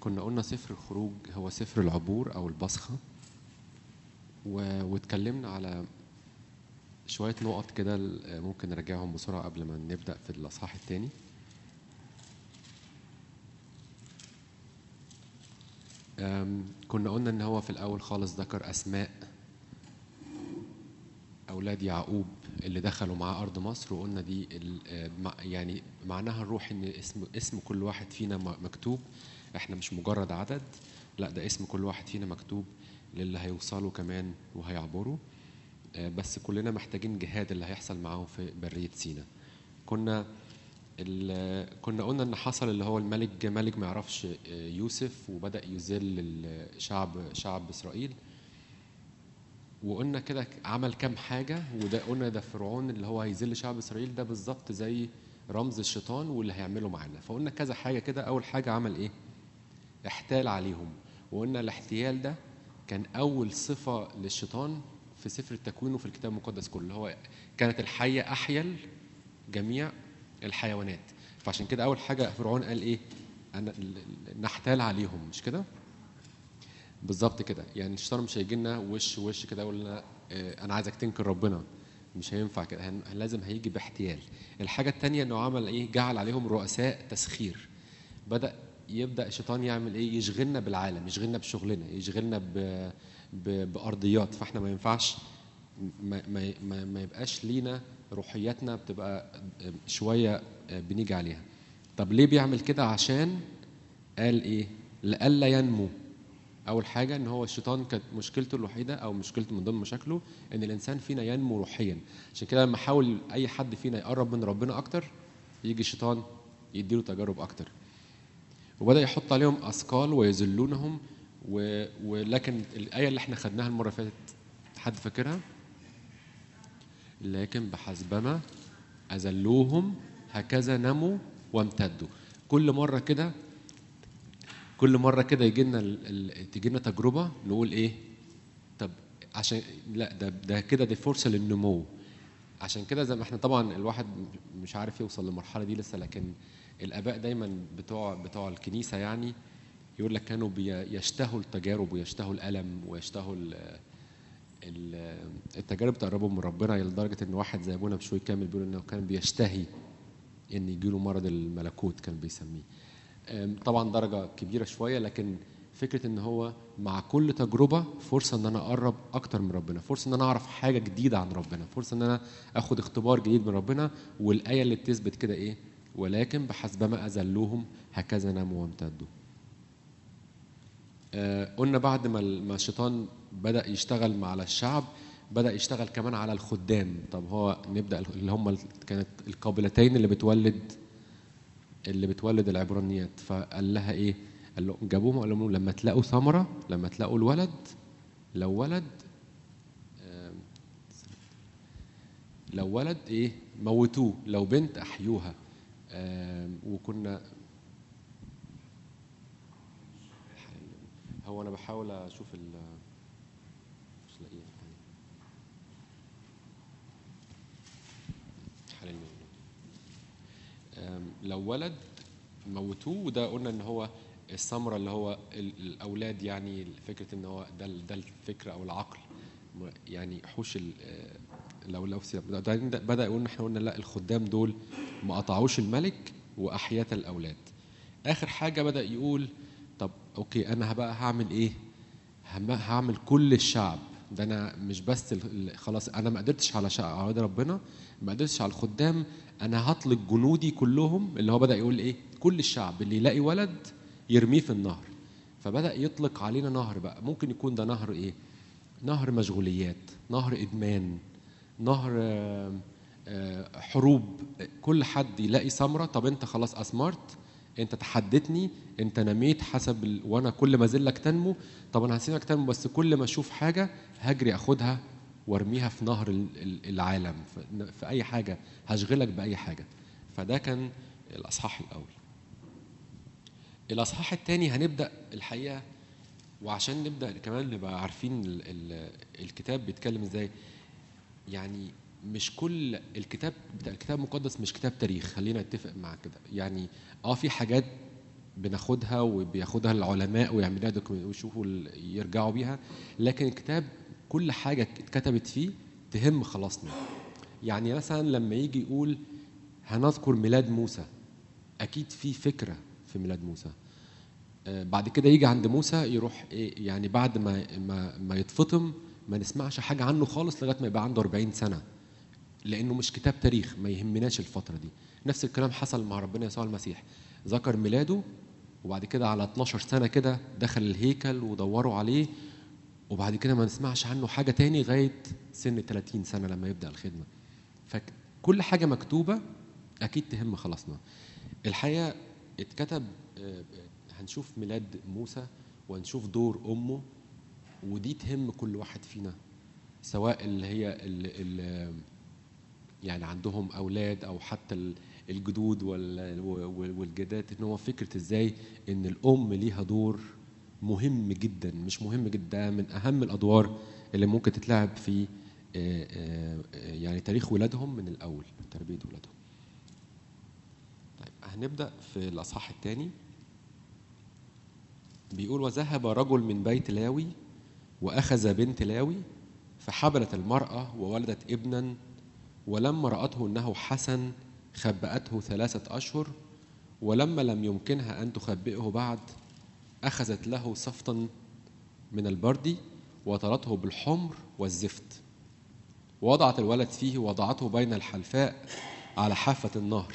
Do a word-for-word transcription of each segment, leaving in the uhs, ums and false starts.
كنا قلنا سفر الخروج هو سفر العبور أو البصخة، واتكلمنا على شوية نقط كده ممكن نرجعهم بسرعة قبل ما نبدأ في الأصحاح الثاني. كنا قلنا إن هو في الأول خالص ذكر أسماء أولاد يعقوب اللي دخلوا معاه أرض مصر، وقلنا دي يعني معناها الروح إن اسم اسم كل واحد فينا مكتوب. إحنا مش مجرد عدد، لا ده اسم كل واحد فينا مكتوب للي هيوصلوا كمان وهيعبروا، بس كلنا محتاجين جهاد اللي هيحصل معاهم في برية سينا. كنا كنا قلنا ان حصل اللي هو الملك ملك ما يعرفش يوسف وبدأ يذل الشعب شعب إسرائيل، وقلنا كده عمل كام حاجة، وده قلنا ده فرعون اللي هو هيذل شعب إسرائيل ده بالظبط زي رمز الشيطان واللي هيعمله معانا. فقلنا كذا حاجة كده. أول حاجة عمل إيه؟ احتال عليهم، وقلنا الاحتيال ده كان أول صفة للشيطان في سفر التكوين وفي الكتاب المقدس كله. هو كانت الحية أحيل جميع الحيوانات، فعشان كده أول حاجة فرعون قال إيه؟ أنا نحتال عليهم، مش كده؟ بالظبط كده. يعني الشيطان مش هيجي لنا وش وش كده يقول لنا أنا عايزك تنكر ربنا، مش هينفع كده، لازم هيجي باحتيال. الحاجة التانية إنه عمل إيه؟ جعل عليهم رؤساء تسخير. بدأ يبدأ الشيطان يعمل إيه؟ يشغلنا بالعالم، يشغلنا بشغلنا، يشغلنا ب... ب... بأرضيات. فإحنا ما ينفعش ما, ما, ما, ما يبقاش لينا روحياتنا بتبقى شوية بنيجي عليها. طب ليه بيعمل كده؟ عشان قال إيه؟ لألا ينمو. أول حاجة إن هو الشيطان كانت مشكلته الوحيدة أو مشكلته من ضمن مشاكله إن الإنسان فينا ينمو روحيا. عشان كده لما حاول أي حد فينا يقرب من ربنا أكتر، يجي الشيطان يديله تجارب أكتر، وبدأ يحط عليهم أثقال ويذلونهم. و... ولكن الآية اللي احنا خدناها المرة اللي فاتت، حد فاكرها؟ لكن بحسبما أذلوهم هكذا نموا وامتدوا. كل مرة كده كل مرة كده يجي لنا ال... تيجي لنا تجربة نقول إيه؟ طب عشان لا ده ده كده دي فرصة للنمو. عشان كده زي ما احنا طبعا الواحد مش عارف يوصل للمرحلة دي لسه، لكن الآباء دايما بتوع بتوع الكنيسة يعني يقول لك كانوا بيشتهوا التجارب ويشتهوا الألم ويشتهوا التجارب تقربهم من ربنا، لدرجة إن واحد زي أبونا بشوي كامل بيقول إنه كان بيشتهي إن يجيله مرض الملكوت، كان بيسميه. طبعا درجة كبيرة شوية، لكن فكرة إن هو مع كل تجربة فرصة إن أنا أقرب أكتر من ربنا، فرصة إن أنا أعرف حاجة جديدة عن ربنا، فرصة إن أنا أخد اختبار جديد من ربنا. والآية اللي بتثبت كده إيه؟ ولكن بحسبما أذلوهم هكذا نموا وامتدوا. آه قلنا بعد ما الشيطان بدأ يشتغل على الشعب، بدأ يشتغل كمان على الخدام. طب هو نبدأ اللي هم كانت القابلتين اللي بتولد اللي بتولد العبرانيات. فقال لها ايه؟ قال له جابوهم وقال لهم لما تلاقوا ثمره، لما تلاقوا الولد، لو ولد لو ولد ايه موتوه، لو بنت احيوها. وكنا هو انا بحاول اشوف ال مش لاقيه حاليا. لو ولد موتوه، وده قلنا ان هو الثمره اللي هو الاولاد، يعني فكره ان هو ده ده الفكر او العقل، يعني حوش لو لو بدا يقول احنا قلنا لا الخدام دول ما قطعوش الملك واحيات الاولاد. اخر حاجه بدا يقول طب اوكي انا بقى هعمل ايه؟ هعمل كل الشعب ده. انا مش بس خلاص انا ما قدرتش على شعب ربنا، ما قدرتش على الخدام، انا هطلق جنودي كلهم. اللي هو بدا يقول ايه؟ كل الشعب اللي يلاقي ولد يرميه في النهر. فبدا يطلق علينا نهر بقى. ممكن يكون ده نهر ايه؟ نهر مشغوليات، نهر ادمان، نهر حروب. كل حد يلاقي ثمره. طب انت خلاص اثمرت، انت تحدتني، انت نميت حسب ال... وانا كل ما ازلك تنمو. طب انا هسيبك تنمو، بس كل ما اشوف حاجه هجري اخدها وارميها في نهر العالم، في اي حاجه هشغلك باي حاجه. فده كان الاصحاح الاول. الاصحاح الثاني هنبدا الحقيقه، وعشان نبدا كمان نبقى عارفين ال... ال... الكتاب بيتكلم ازاي. يعني مش كل الكتاب بتاع الكتاب المقدس مش كتاب تاريخ، خلينا نتفق مع كده. يعني اه في حاجات بناخدها وبياخدها العلماء ويعملوها دوكيومنت ويشوفوا يرجعوا بيها، لكن الكتاب كل حاجة اتكتبت فيه تهم خلاصنا. يعني مثلا لما يجي يقول هنذكر ميلاد موسى، أكيد في فكرة في ميلاد موسى. بعد كده يجي عند موسى يروح إيه يعني بعد ما ما, ما يتفطم ما نسمعش حاجة عنه خالص لغاية ما يبقى عنده أربعين سنة، لأنه مش كتاب تاريخ، ما يهمناش الفترة دي. نفس الكلام حصل مع ربنا يسوع المسيح، ذكر ميلاده وبعد كده على اتناشر سنة كده دخل الهيكل ودوروا عليه، وبعد كده ما نسمعش عنه حاجة تاني لغاية سن ثلاثين سنة لما يبدأ الخدمة. فكل حاجة مكتوبة أكيد تهم خلاصنا. الحقيقة اتكتب، هنشوف ميلاد موسى وهنشوف دور أمه، ودي تهم كل واحد فينا، سواء اللي هي اللي اللي يعني عندهم أولاد أو حتى الجدود والجدات، إن هو فكرة إزاي إن الأم ليها دور مهم جدا، مش مهم جدا، من أهم الأدوار اللي ممكن تتلعب في يعني تاريخ ولادهم من الأول، تربية ولادهم. طيب هنبدأ في الأصحاح الثاني. بيقول وذهب رجل من بيت لاوي وأخذ بنت لاوي فحبلت المرأة وولدت ابنا، ولما رأته أنه حسن خبأته ثلاثة أشهر، ولما لم يمكنها أن تخبئه بعد أخذت له صفتا من البرد وطلته بالحمر والزفت، ووضعت الولد فيه ووضعته بين الحلفاء على حافة النهر.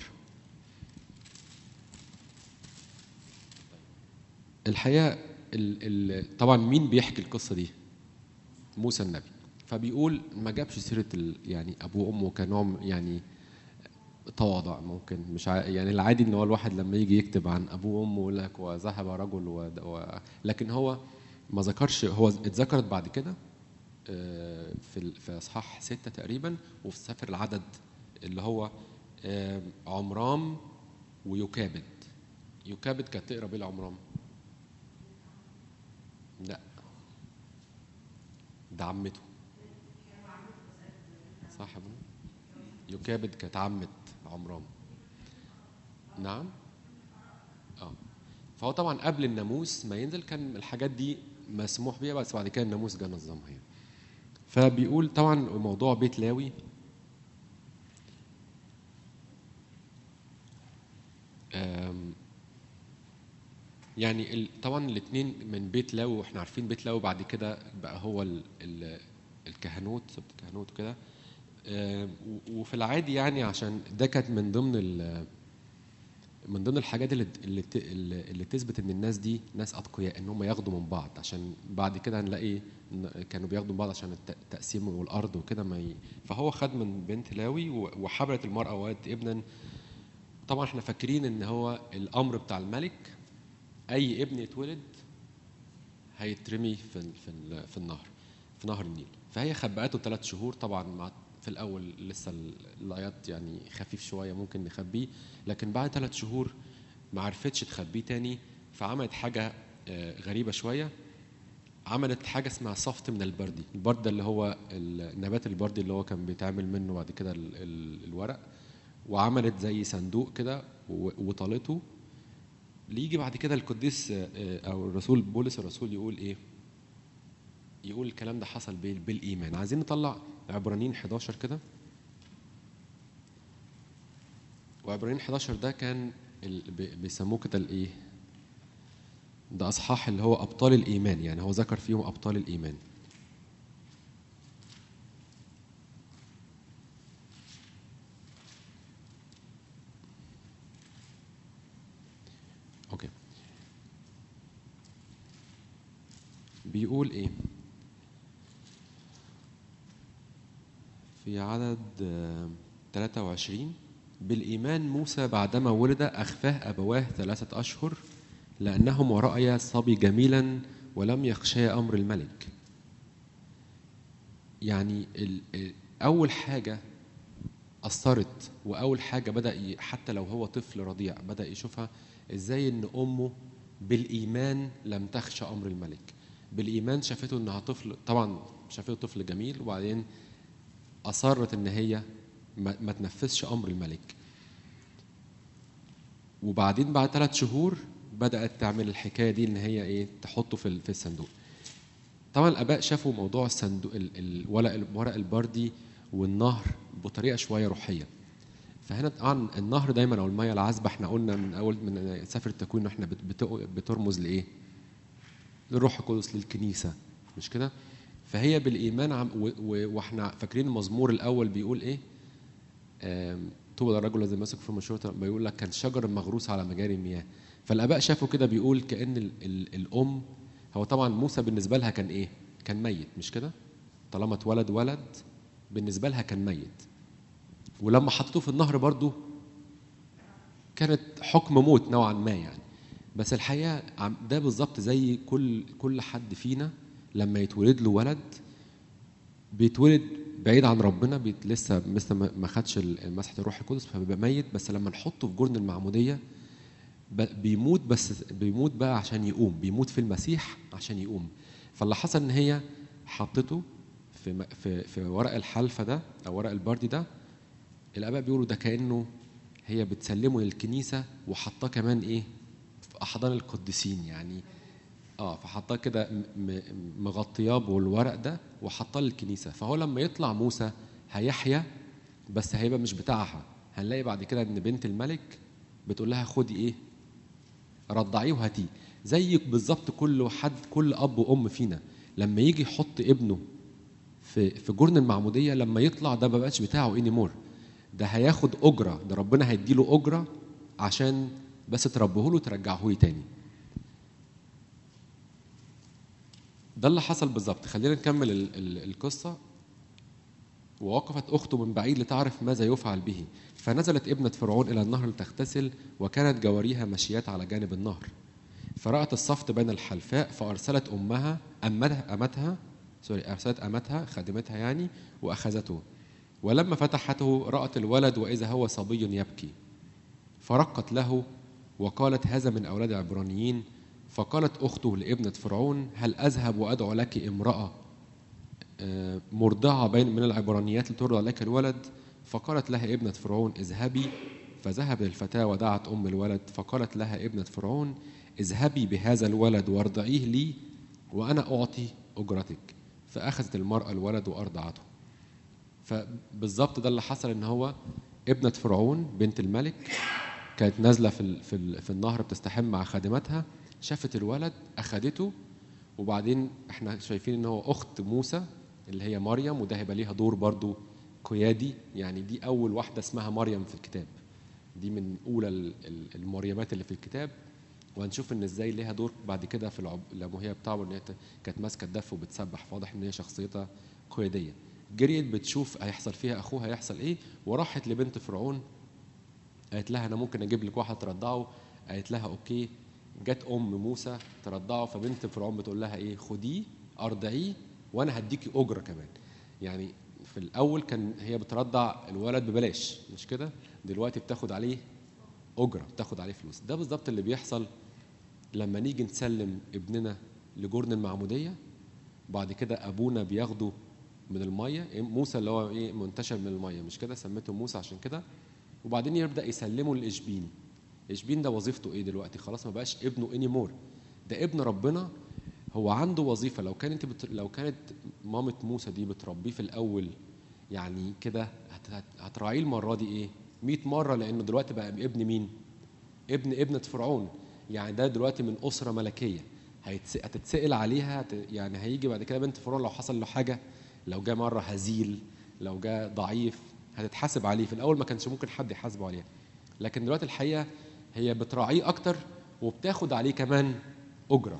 الحقيقة ال ال طبعا مين بيحكي القصة دي؟ موسى النبي. فبيقول ما جابش سيرة يعني أبوه وأمه كنوع يعني تواضع، ممكن مش ع... يعني العادي ان هو الواحد لما يجي يكتب عن ابوه وامه يقول لك وذهب رجل و... و... لكن هو ما ذكرش، هو اتذكرت بعد كده في في اصحاح ستة تقريبا، وفي سفر العدد اللي هو عمرام ويكابد. يكابد كانت تقرا بيه العمرام؟ لا، ده عمته، صح يا ابني؟ يكابد كانت عمة عمرام. نعم. اه فهو طبعا قبل الناموس ما ينزل كان الحاجات دي مسموح بيها، بس بعد كده الناموس جه نظمها يعني. فبيقول طبعا موضوع بيت لاوي يعني طبعا الاثنين من بيت لاوي، واحنا عارفين بيت لاوي بعد كده بقى هو ال ال الكهنوت، سبت الكهنوت كده. وفي العادي يعني عشان ده كانت من ضمن من ضمن الحاجات اللي اللي اللي تثبت ان الناس دي ناس اتقياء، ان هم ياخدوا من بعض، عشان بعد كده هنلاقي كانوا بياخدوا من بعض عشان التقسيم والارض وكده ما ي... فهو خد من بنت لاوي وحبلت المراه وولدت ابنا. طبعا احنا فاكرين ان هو الامر بتاع الملك اي ابن يتولد هيترمي في في في النهر، في نهر النيل. فهي خبأته ثلاث شهور. طبعا مع في الاول لسه الايات يعني خفيف شويه ممكن نخبيه، لكن بعد ثلاث شهور ما عرفتش تخبيه تاني، فعملت حاجه غريبه شويه. عملت حاجه اسمها صفت من البردي. البرد ده اللي هو النبات البردي اللي هو كان بيتعمل منه بعد كده الورق، وعملت زي صندوق كده وطالته. ليجي بعد كده القديس او الرسول بولس الرسول يقول ايه؟ يقول الكلام ده حصل بالايمان. عايزين نطلع عبرانيين حداشر كده. وعبرانيين حداشر ده كان بيسموه كده الايه؟ ده اصحاح اللي هو ابطال الايمان، يعني هو ذكر فيهم ابطال الايمان. اوكي. بيقول ايه في عدد ثلاثة وعشرين؟ بالإيمان موسى بعدما ولد أخفاه أبواه ثلاثة أشهر لأنهما رأيا صبي جميلا ولم يخشى أمر الملك. يعني أول حاجة أثرت، وأول حاجة بدأ حتى لو هو طفل رضيع بدأ يشوفها إزاي إن أمه بالإيمان لم تخشى أمر الملك. بالإيمان شافته إنها طفل، طبعا شافته طفل جميل، وبعدين أصرت إن هي ما تنفذش أمر الملك. وبعدين بعد ثلاث شهور بدات تعمل الحكايه دي ان هي ايه تحطه في في الصندوق. طبعا الاباء شافوا موضوع الصندوق الورق الورق البردي والنهر بطريقه شويه روحيه. فهنا طبعا النهر دايما او الميه العذبه احنا قلنا من اول من سفر التكوين ان احنا بترمز لايه؟ للروح القدس، للكنيسه، مش كده؟ فهي بالايمان عم واحنا فاكرين المزمور الاول بيقول ايه؟ طوبى للرجل الذي ماسك في مشورة، بيقول لك كان شجر مغروس على مجاري المياه. فالاباء شافوا كده بيقول كأن ال ال الام، هو طبعا موسى بالنسبه لها كان ايه؟ كان ميت، مش كده؟ طالما اتولد ولد بالنسبه لها كان ميت. ولما حطته في النهر برضو كانت حكم موت نوعا ما يعني. بس الحقيقه ده بالظبط زي كل كل حد فينا لما يتولد له ولد بيتولد بعيد عن ربنا، بيت لسه لسه ما خدش مسحه الروح القدس فبيبقى ميت. بس لما نحطه في جرن المعموديه بيموت، بس بيموت بقى عشان يقوم، بيموت في المسيح عشان يقوم. فاللي حصل ان هي حطته في في في ورق الحلفه ده او ورق البردي ده. الاباء بيقولوا ده كانه هي بتسلمه للكنيسه وحطاه كمان ايه في احضان القديسين يعني. اه فحطاه كده مغطياه بالورق ده وحطاه للكنيسه. فهو لما يطلع موسى هيحيا، بس هيبقى مش بتاعها. هنلاقي بعد كده ان بنت الملك بتقول لها خدي ايه؟ رضعيه وهاتيه. زي بالظبط كل حد كل اب وام فينا لما يجي يحط ابنه في في جرن المعموديه، لما يطلع ده ما بقاش بتاعه اني مور، ده هياخد اجره، ده ربنا هيديله اجره عشان بس تربيه له وترجعه لي تاني. ده اللي حصل بالظبط. خلينا نكمل ال ال القصه. ووقفت اخته من بعيد لتعرف ماذا يفعل به، فنزلت ابنه فرعون الى النهر لتغتسل، وكانت جواريها ماشيات على جانب النهر. فرأت الصفت بين الحلفاء، فأرسلت أمها أمتها أمتها سوري أرسلت أمتها خادمتها يعني وأخذته. ولما فتحته رأت الولد وإذا هو صبي يبكي، فرقت له وقالت هذا من أولاد العبرانيين. فقالت أخته لابنة فرعون هل أذهب وأدعو لك امرأة مرضعة بين من العبرانيات لترضع لك الولد؟ فقالت لها ابنة فرعون اذهبي. فذهب الفتاة ودعت أم الولد، فقالت لها ابنة فرعون اذهبي بهذا الولد وارضعيه لي وأنا أعطي أجرتك. فأخذت المرأة الولد وأرضعته. فبالظبط ده اللي حصل، إن هو ابنة فرعون بنت الملك كانت نازلة في في في النهر بتستحم مع خادمتها، شافت الولد أخذته. وبعدين احنا شايفين إن هو أخت موسى اللي هي مريم، وده هيبقى ليها دور برضو قيادي يعني. دي أول واحدة اسمها مريم في الكتاب، دي من أولى المريمات اللي في الكتاب. وهنشوف ان ازاي ليها دور بعد كده في العب... لما هي بتاعه ان هي كانت ماسكه الدف وبتسبح. فواضح ان هي شخصيتها قياديه. جريت بتشوف هيحصل فيها اخوها هيحصل ايه، وراحت لبنت فرعون قالت لها انا ممكن اجيب لك واحد ترضعه. قالت لها اوكي. جت ام موسى ترضعه، فبنت فرعون بتقول لها ايه؟ خديه ارضعيه وانا هديكي اجره كمان. يعني في الاول كان هي بترضع الولد ببلاش، مش كده؟ دلوقتي بتاخد عليه اجره، بتاخد عليه فلوس. ده بالظبط اللي بيحصل لما نيجي نسلم ابننا لجرن المعموديه. بعد كده ابونا بياخده من الميه، موسى اللي هو ايه منتشر من الميه، مش كده؟ سميته موسى عشان كده. وبعدين يبدا يسلمه لاشبين. اشبين ده وظيفته ايه دلوقتي؟ خلاص ما بقاش ابنه اني مور، ده ابن ربنا. هو عنده وظيفه. لو كانت بت... لو كانت مامه موسى دي بتربيه في الاول يعني كده، هت... هتراعيه المره دي ايه مئة مره، لانه دلوقتي بقى ابن مين؟ ابن ابنه فرعون. يعني ده دلوقتي من اسره ملكيه، هيتس... هتتسال عليها. هت... يعني هيجي بعد كده بنت فرعون لو حصل له حاجه، لو جاء مره هزيل، لو جاء ضعيف، هتتحاسب عليه. في الاول ما كانش ممكن حد يحاسبه عليها، لكن دلوقتي الحقيقه هي بتراعيه اكتر وبتاخد عليه كمان اجره.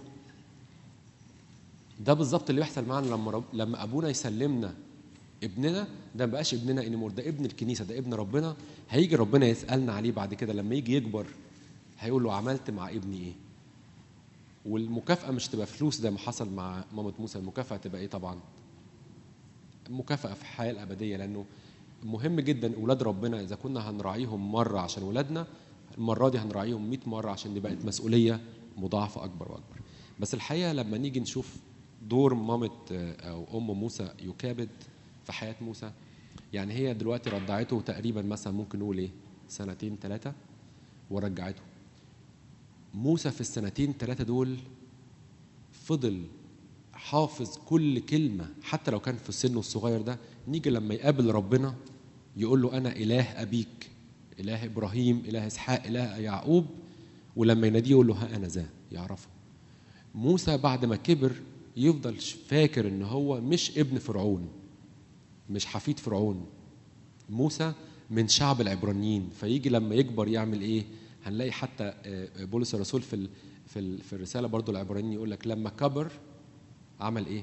ده بالظبط اللي بيحصل معانا لما رب... لما ابونا يسلمنا ابننا. ده ما بقاش ابننا انيمور، ده ابن الكنيسه، ده ابن ربنا. هيجي ربنا يسالنا عليه بعد كده لما يجي يكبر، هيقول له عملت مع ابني ايه؟ والمكافاه مش تبقى فلوس زي ما حصل مع مامة موسى. المكافاه تبقى ايه؟ طبعا مكافاه في الحياه الابديه. لانه مهم جدا اولاد ربنا اذا كنا هنراعيهم مره عشان ولادنا، المره دي هنراعيهم مئة مره عشان دي بقت مسؤوليه مضاعفه اكبر واكبر. بس الحقيقه لما نيجي نشوف دور مامة او ام موسى يكابد في حياه موسى، يعني هي دلوقتي رضعته تقريبا مثلا ممكن نقول ايه سنتين ثلاثه ورجعته. موسى في السنتين ثلاثة دول فضل حافظ كل كلمة، حتى لو كان في السن الصغير ده. نيجي لما يقابل ربنا يقول له أنا إله أبيك، إله إبراهيم، إله إسحاق، إله يعقوب، ولما يناديه يقول له ها أنا ذا، يعرفه. موسى بعد ما كبر يفضل فاكر إن هو مش ابن فرعون، مش حفيد فرعون. موسى من شعب العبرانيين، فيجي لما يكبر يعمل إيه؟ هنلاقي حتى بولس الرسول في في في الرسالة برضو العبرانيين يقول لك لما كبر عمل إيه؟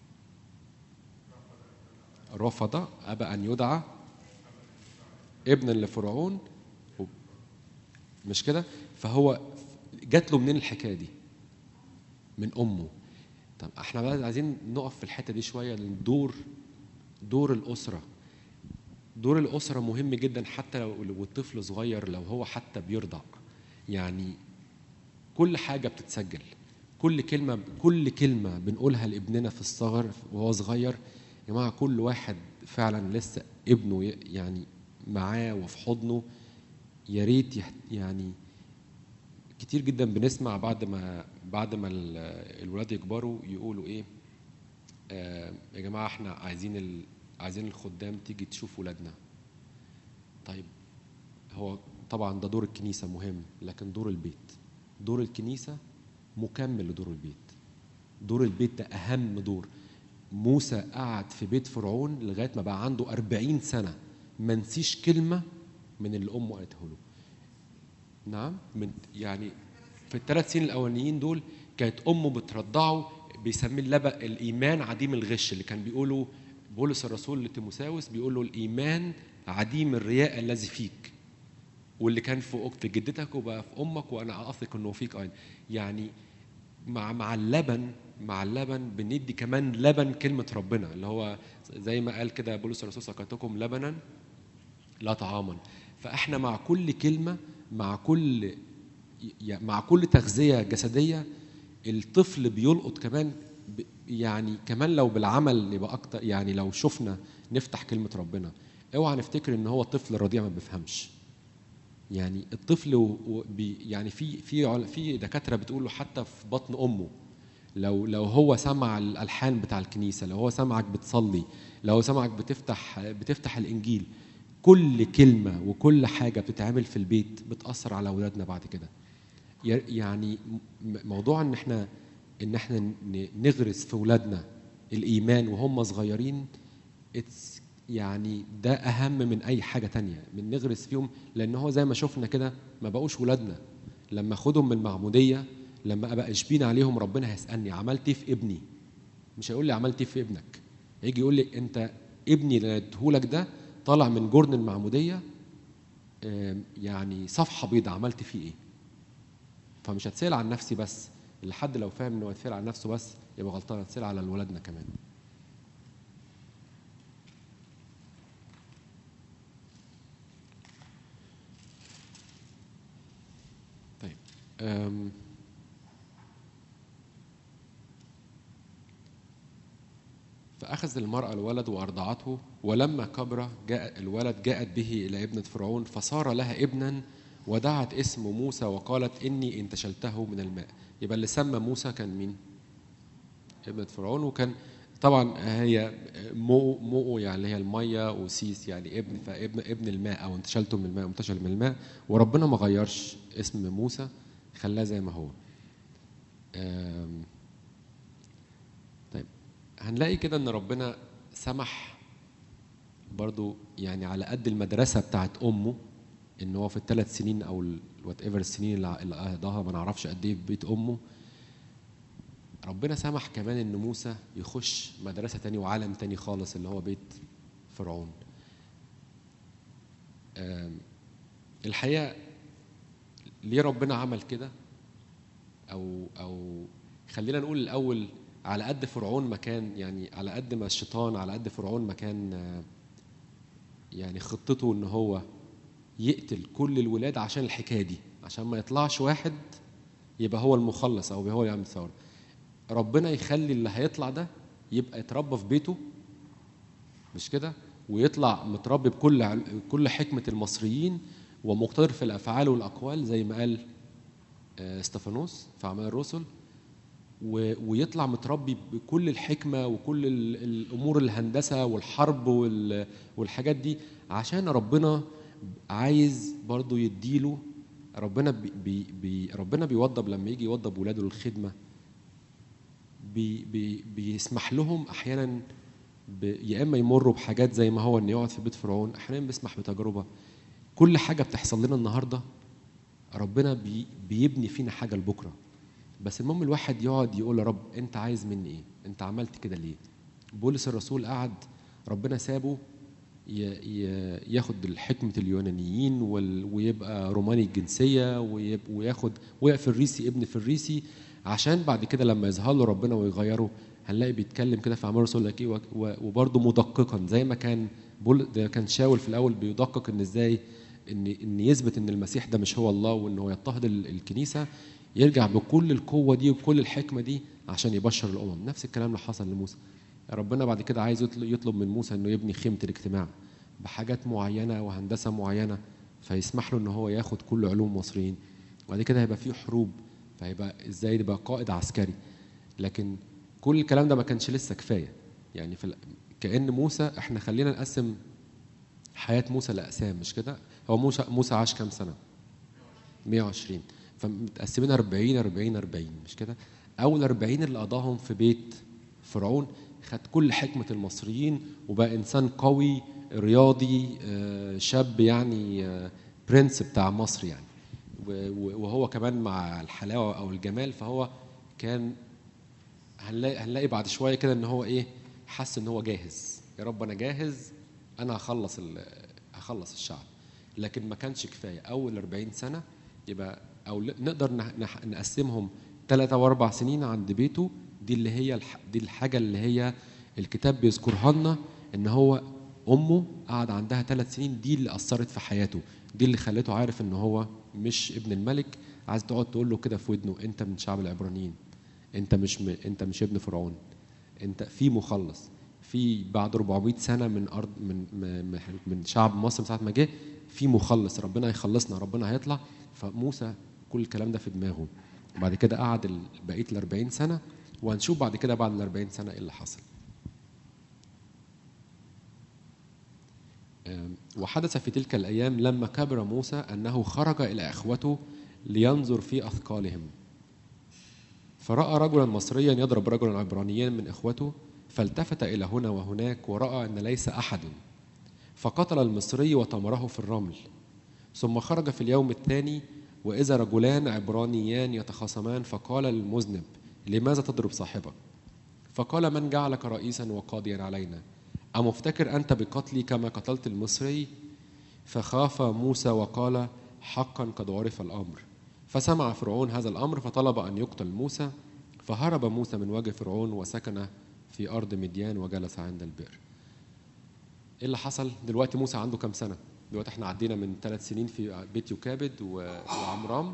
رفض أبى أن يدعى ابنا لفرعون، مش كده؟ فهو جات له منين الحكاية دي؟ من أمه. طب احنا بقى عايزين نقف في الحتة دي شوية، لأن دور دور الأسرة دور الأسرة مهم جدا، حتى لو الطفل صغير، لو هو حتى بيرضع. يعني كل حاجة بتتسجل، كل كلمة كل كلمة بنقولها لابننا في الصغر وهو صغير. يا جماعة كل واحد فعلا لسه ابنه يعني معاه وفي حضنه، يا ريت يعني كتير جدا بنسمع بعد ما بعد ما الولاد يكبروا يقولوا ايه، آه يا جماعة احنا عايزين ال... عايزين الخدام تيجي تشوف ولادنا. طيب هو طبعا ده دور الكنيسة مهم، لكن دور البيت، دور الكنيسة مكمل لدور البيت. دور البيت ده أهم دور. موسى قعد في بيت فرعون لغاية ما بقى عنده أربعين سنة، ما نسيش كلمة من اللي أمه قالته له. نعم، من يعني في الثلاث سنين الأولانيين دول كانت أمه بترضعه، بيسميه اللبن الإيمان عديم الغش، اللي كان بيقوله بولس الرسول لتيموثاوس، بيقول له الإيمان عديم الرياء الذي فيك، واللي كان في في جدتك وبقى في أمك، وأنا أثق إنه فيك أيضا. يعني مع مع اللبن مع اللبن بندي كمان لبن كلمة ربنا، اللي هو زي ما قال كده بولس الرسول سقيتكم لبنا لا طعاما. فإحنا مع كل كلمة، مع كل مع كل تغذية جسدية، الطفل بيلقط كمان، يعني كمان لو بالعمل يبقى أكتر. يعني لو شفنا نفتح كلمة ربنا، اوعى نفتكر إن هو طفل رضيع ما بيفهمش. يعني الطفل بي يعني في في في دكاترة بتقول حتى في بطن أمه، لو لو هو سمع الألحان بتاع الكنيسة، لو هو سمعك بتصلي، لو هو سمعك بتفتح بتفتح الإنجيل، كل كلمة وكل حاجة بتتعمل في البيت بتأثر على أولادنا بعد كده. يعني موضوع إن إحنا إن إحنا نغرس في أولادنا الإيمان وهم صغيرين، يعني ده أهم من أي حاجة تانية، من نغرس فيهم. لأن هو زي ما شفنا كده ما بقوش ولادنا، لما أخدهم من المعمودية، لما أبقى أشبين عليهم، ربنا هيسألني عملت إيه في ابني؟ مش هيقول لي عملت إيه في ابنك، هيجي يقول لي أنت ابني اللي اديتهولك ده طالع من جرن المعمودية يعني صفحة بيضة، عملت فيه إيه؟ فمش هتسأل عن نفسي بس، لحد لو فاهم إنه هتسأل عن نفسه بس يبقى غلطان، هتسأل على ولادنا كمان. طيب أم فأخذ المرأة الولد وأرضعته، ولما كبر جاء الولد جاءت به إلى ابنة فرعون فصار لها ابنا، ودعت اسمه موسى وقالت إني انتشلته من الماء. يبقى اللي سمى موسى كان مين؟ ابنة فرعون. وكان طبعا هي مو مو يعني هي المية، وسيس يعني ابن، فابن ابن الماء أو انتشلته من الماء، انتشل من الماء. وربنا ما غيرش اسم موسى، خلاه زي ما هو. طيب هنلاقي كده ان ربنا سمح برضو يعني على قد المدرسة بتاعت أمه، إن هو في الثلاث سنين أو الوات ايفر السنين اللي قضاها ما نعرفش قد إيه في بيت أمه، ربنا سمح كمان إن موسى يخش مدرسة تاني وعالم تاني خالص اللي هو بيت فرعون. الحقيقة ليه ربنا عمل كده؟ أو أو خلينا نقول الأول، على قد فرعون مكان، يعني على قد ما الشيطان، على قد فرعون مكان يعني خطته إن هو يقتل كل الولاد عشان الحكاية دي، عشان ما يطلعش واحد يبقى هو المخلص أو هو يعمل ثورة. ربنا يخلي اللي هيطلع ده يبقى يتربى في بيته، مش كده؟ ويطلع متربي بكل كل حكمة المصريين، ومقتدر في الأفعال والأقوال زي ما قال استفانوس في اعمال الرسل، ويطلع متربي بكل الحكمه وكل الامور الهندسه والحرب والحاجات دي، عشان ربنا عايز برضو يديله. ربنا بي بي ربنا بيوضب لما يجي يوضب ولاده للخدمه، بي بي بيسمح لهم احيانا يا اما يمروا بحاجات زي ما هو ان يقعد في بيت فرعون، احيانا بيسمح بتجربه. كل حاجه بتحصل لنا النهارده ربنا بي بيبني فينا حاجه لبكره، بس المهم الواحد يقعد يقول يا رب انت عايز مني ايه؟ انت عملت كده ليه؟ بولس الرسول قعد ربنا سابه ياخد حكمه اليونانيين ويبقى روماني الجنسيه وياخد ويبقى فريسي ابن فريسي، عشان بعد كده لما يظهر له ربنا ويغيره هنلاقي بيتكلم كده في اعمال الرسل لك ايه، وبرضه مدققا زي ما كان بول ده كان شاول في الاول بيدقق ان ازاي ان ان يثبت ان المسيح ده مش هو الله وان هو يضطهد الكنيسه، يرجع بكل القوه دي وبكل الحكمه دي عشان يبشر الامم. نفس الكلام اللي حصل لموسى. ربنا بعد كده عايز يطلب من موسى انه يبني خيمه الاجتماع بحاجات معينه وهندسه معينه، فيسمح له ان هو ياخد كل علوم المصريين. وبعد كده هيبقى فيه حروب، فهيبقى ازاي يبقى قائد عسكري. لكن كل الكلام ده ما كانش لسه كفايه. يعني في كأن موسى، احنا خلينا نقسم حياه موسى لاقسام، مش كده؟ هو موسى موسى عاش كام سنه؟ مية وعشرين، فمتقسمين أربعين أربعين أربعين، مش كده؟ اول أربعين اللي قضاهم في بيت فرعون خد كل حكمه المصريين وبقى انسان قوي رياضي شاب، يعني برنس بتاع مصر يعني، وهو كمان مع الحلاوه او الجمال. فهو كان هنلاقي هنلاقي بعد شويه كده ان هو ايه، حس ان هو جاهز. يا رب انا جاهز، انا هخلص هخلص الشعب. لكن ما كانش كفايه اول أربعين سنه. يبقى او نقدر نقسمهم ثلاثة واربع سنين عند بيته، دي اللي هي دي الحاجه اللي هي الكتاب بيذكرها لنا ان هو امه قعد عندها ثلاث سنين، دي اللي اثرت في حياته، دي اللي خلته عارف ان هو مش ابن الملك. عايز تقعد تقول له كده في ودنه انت من شعب العبرانيين، انت مش م... انت مش ابن فرعون، انت في مخلص. في بعد أربعمائة سنه من ارض من من, من شعب مصر ساعه ما جه، في مخلص ربنا هيخلصنا، ربنا هيطلع. فموسى كل الكلام ده في دماغه. وبعد كده قعد بقيه ال أربعين سنه، وهنشوف بعد كده بعد ال أربعين سنه ايه اللي حصل. وحدث في تلك الايام لما كبر موسى انه خرج الى اخوته لينظر في اثقالهم، فرأى رجلا مصريا يضرب رجلا عبرانيا من إخوته، فالتفت إلى هنا وهناك ورأى أن ليس أحد، فقتل المصري وطمره في الرمل. ثم خرج في اليوم الثاني وإذا رجلان عبرانيان يتخاصمان، فقال للمذنب لماذا تضرب صاحبك؟ فقال من جعلك رئيسا وقاضيا علينا؟ أمفتكر أنت بقتلي كما قتلت المصري؟ فخاف موسى وقال حقا قد عرف الأمر. فسمع فرعون هذا الأمر فطلب أن يقتل موسى، فهرب موسى من وجه فرعون وسكن في أرض مديان وجلس عند البئر. إيه اللي حصل؟ دلوقتي موسى عنده كم سنة؟ دلوقتي احنا عدينا من ثلاث سنين في بيت يوكابد وعمرام،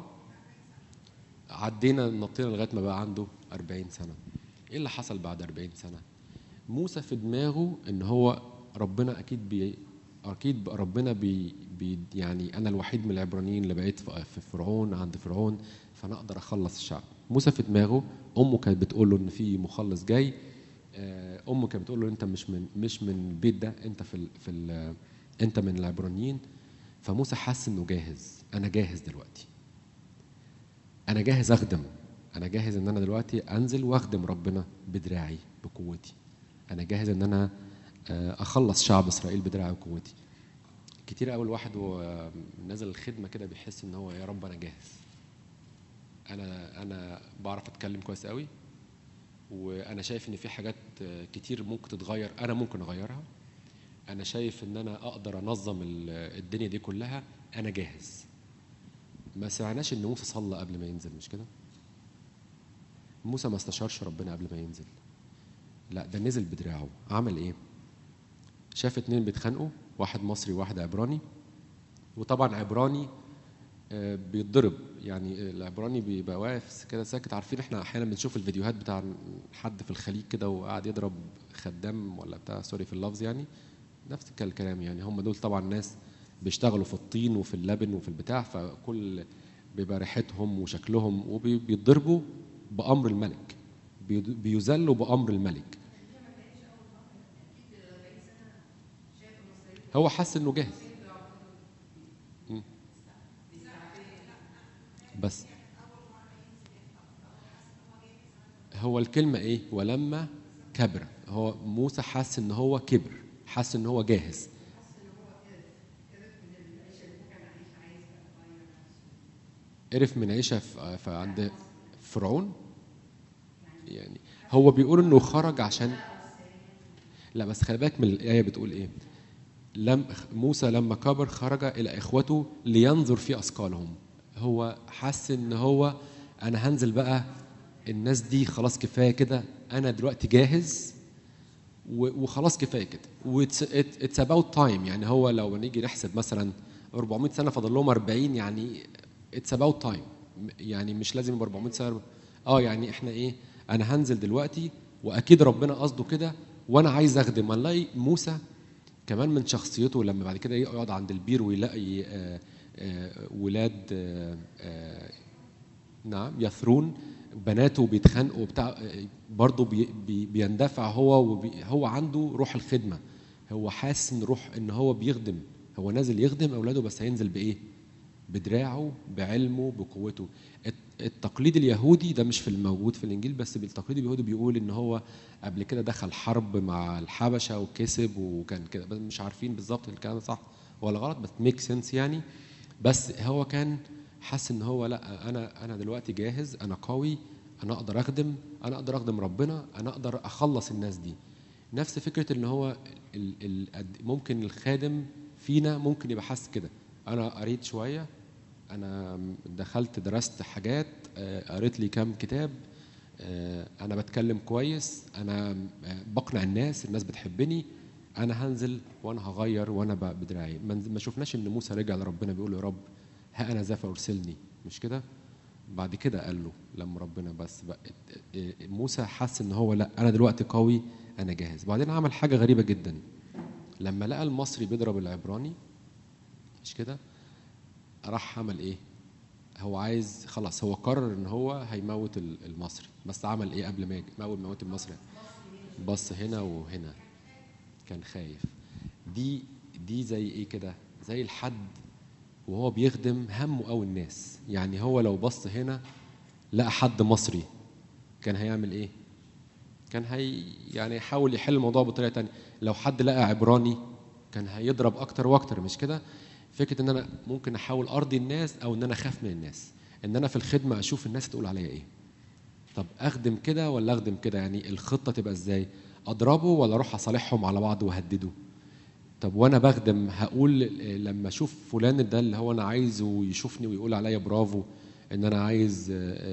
عدينا نطينا لغاية ما بقى عنده أربعين سنة. إيه اللي حصل بعد أربعين سنة؟ موسى في دماغه إن هو ربنا أكيد بي أكيد ربنا بي, بي يعني أنا الوحيد من العبرانيين اللي بقيت في فرعون عند فرعون، فأنا أقدر أخلص الشعب. موسى في دماغه أمه كانت بتقول له إن في مخلص جاي، أمه كانت بتقول له أنت مش من مش من البيت ده، أنت في ال في ال أنت من العبرانيين. فموسى حس إنه جاهز، أنا جاهز دلوقتي، أنا جاهز أخدم، أنا جاهز إن أنا دلوقتي أنزل وأخدم ربنا بدراعي بقوتي، أنا جاهز إن أنا أخلص شعب إسرائيل بدراعي وقوتي. كتير قوي الواحد وهو نازل الخدمة كده بيحس إن هو يا رب أنا جاهز، أنا أنا بعرف أتكلم كويس قوي، وأنا شايف إن في حاجات كتير ممكن تتغير، أنا ممكن أغيرها، أنا شايف إن أنا أقدر أنظم الدنيا دي كلها، أنا جاهز. ما سمعناش إن موسى صلى قبل ما ينزل، مش كده؟ موسى ما استشارش ربنا قبل ما ينزل، لا ده نزل بدراعه. عمل إيه؟ شاف اتنين بيتخانقوا، واحد مصري وواحد عبراني، وطبعا عبراني بيتضرب، يعني العبراني بيبقى واقف كده ساكت. عارفين احنا احيانا بنشوف الفيديوهات بتاع حد في الخليج كده وقاعد يضرب خدام ولا بتاع، سوري في اللفظ يعني، نفس الكلام يعني. هم دول طبعا ناس بيشتغلوا في الطين وفي اللبن وفي البتاع، فكل بيبقى ريحتهم وشكلهم وبيتضربوا بأمر الملك، بيذلوا بأمر الملك. هو حس انه جاهز بس. هو الكلمة ايه؟ ولما كبر. هو موسى حس ان هو كبر، حس ان هو جاهز. عرف من عيشة في عند فرعون. يعني هو بيقول انه خرج عشان، لا بس خلي بالك من الآية بتقول ايه. لم موسى لما كبر خرج الى اخوته لينظر في اثقالهم. هو حس ان هو انا هنزل بقى، الناس دي خلاص كفايه كده، انا دلوقتي جاهز وخلاص كفايه كده. واتس اباوت تايم. يعني هو لو نيجي نحسب مثلا أربعمائة سنه فاضل لهم أربعين، يعني اتس اباوت تايم. يعني مش لازم يبقى أربعمائة سنه. اه يعني احنا ايه، انا هنزل دلوقتي واكيد ربنا قصده كده وانا عايز اخدم. هنلاقي موسى كمان من شخصيته لما بعد كده يقعد عند البير ويلاقي آآ آآ ولاد آآ آآ نعم يثرون بناته بيتخانقوا بتاع، برضه بي بي بيندفع هو. هو عنده روح الخدمه، هو حاسس ان روح ان هو بيخدم، هو نازل يخدم اولاده، بس هينزل بايه؟ بدراعه، بعلمه، بقوته. التقليد اليهودي ده مش في الموجود في الانجيل، بس بالتقليد اليهودي بيقول ان هو قبل كده دخل حرب مع الحبشه وكسب وكان كده، بس مش عارفين بالظبط الكلام صح ولا غلط، بس ميك سنس يعني. بس هو كان حس ان هو لا، انا انا دلوقتي جاهز، انا قوي، انا اقدر اخدم، انا اقدر اخدم ربنا، انا اقدر اخلص الناس دي. نفس فكره ان هو ال ال ممكن الخادم فينا ممكن يبقى حاسس كده. انا قريت شويه، انا دخلت درست حاجات، قريت لي كام كتاب، انا بتكلم كويس، انا بقنع الناس، الناس بتحبني، انا هنزل وانا هغير وانا بدراعي. ما شفناش ان موسى رجع لربنا بيقول له يا رب ها انا ذا فارسلني، مش كده؟ بعد كده قال له لما ربنا بس بقى موسى حس ان هو لا، انا دلوقتي قوي، انا جاهز. بعدين عمل حاجه غريبه جدا، لما لقى المصري بيضرب العبراني، مش كده؟ راح عمل ايه؟ هو عايز خلاص، هو قرر ان هو هيموت المصري، بس عمل ايه قبل ما يموت موت المصري؟ بص هنا وهنا، كان خايف. دي دي زي ايه كده؟ زي الحد وهو بيخدم همه قوي الناس. يعني هو لو بص هنا لقى حد مصري كان هيعمل ايه؟ كان هي يعني يحاول يحل الموضوع بطريقه تانية. لو حد لقى عبراني كان هيضرب اكتر واكتر، مش كده؟ فكره ان انا ممكن احاول ارضي الناس او ان انا اخاف من الناس، ان انا في الخدمه اشوف الناس تقول عليا ايه. طب اخدم كده ولا اخدم كده؟ يعني الخطه تبقى ازاي؟ اضربه ولا اروح اصالحهم على بعض واهدده؟ طب وانا بخدم هقول لما اشوف فلان ده اللي هو انا عايزه يشوفني ويقول عليا برافو، ان انا عايز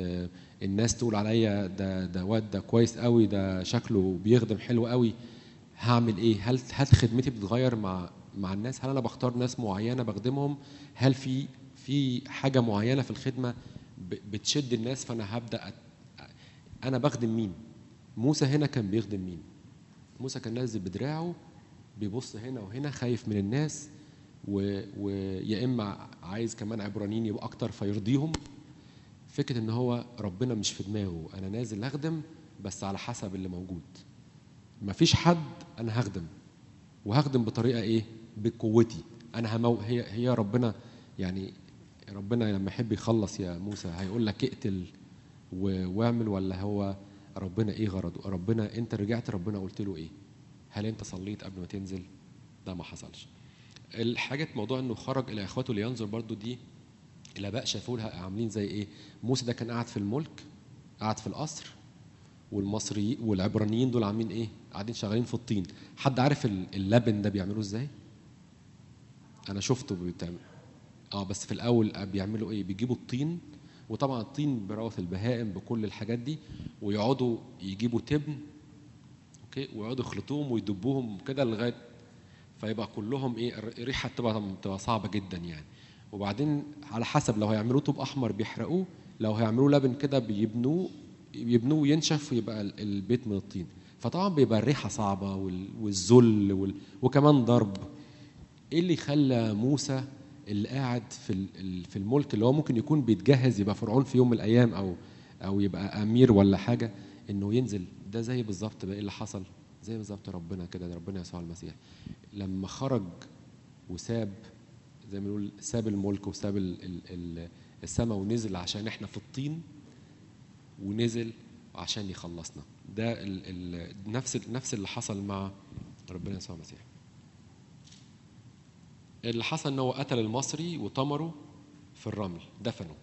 الناس تقول عليا ده ده واد ده كويس قوي، ده شكله بيخدم حلو قوي، هعمل ايه؟ هل هل خدمتي بتتغير مع مع الناس؟ هل انا بختار ناس معينه بخدمهم؟ هل في في حاجه معينه في الخدمه بتشد الناس فانا هبدا أت... انا بخدم مين؟ موسى هنا كان بيخدم مين؟ موسى كان نازل بدراعه، بيبص هنا وهنا، خايف من الناس، ويا اما عايز كمان عبرانيين يبقى اكتر فيرضيهم. فكره ان هو ربنا مش في دماغه، انا نازل اخدم بس على حسب اللي موجود. مفيش حد، انا هخدم وهخدم بطريقه ايه؟ بقوتي. انا همو هي هي ربنا. يعني ربنا لما يحب يخلص يا موسى هيقول لك اقتل واعمل، ولا هو ربنا ايه غرضه؟ ربنا انت رجعت ربنا قلت له ايه؟ هل انت صليت قبل ما تنزل؟ ده ما حصلش. الحاجه موضوع انه خرج الى اخواته لينظر، برضو دي الاباء شافوا لها عاملين زي ايه. موسى ده كان قاعد في الملك، قاعد في القصر، والمصريين والعبرانيين دول عاملين ايه؟ قاعدين شغالين في الطين. حد عارف اللبن ده بيعملوه ازاي؟ انا شفته بيتعمل. اه بس في الاول بيعملوا ايه؟ بيجيبوا الطين، وطبعا الطين بروث البهائم بكل الحاجات دي، ويقعدوا يجيبوا تبن، اوكي، ويقعدوا يخلطوهم ويدبوهم كده لغايه فيبقى كلهم ايه، الريحه تبقى تبقى صعبه جدا يعني. وبعدين على حسب، لو هيعملوه طوب احمر بيحرقوه، لو هيعملوه لبن كده بيبنوه يبنوه وينشف ويبقى البيت من الطين. فطبعا بيبقى الريحه صعبه والذل وكمان ضرب. ايه اللي خلى موسى اللي قاعد في في الملك اللي هو ممكن يكون بيتجهز يبقى فرعون في يوم من الايام او او يبقى امير ولا حاجه، انه ينزل. ده زي بالظبط بقى اللي حصل، زي بالظبط ربنا كده، ربنا يسوع المسيح لما خرج وساب زي ما نقول ساب الملك وساب السماء ونزل عشان احنا في الطين، ونزل عشان يخلصنا. ده ال ال نفس نفس اللي حصل مع ربنا يسوع المسيح. اللي حصل ان هو قتل المصري وطمره في الرمل دفنه،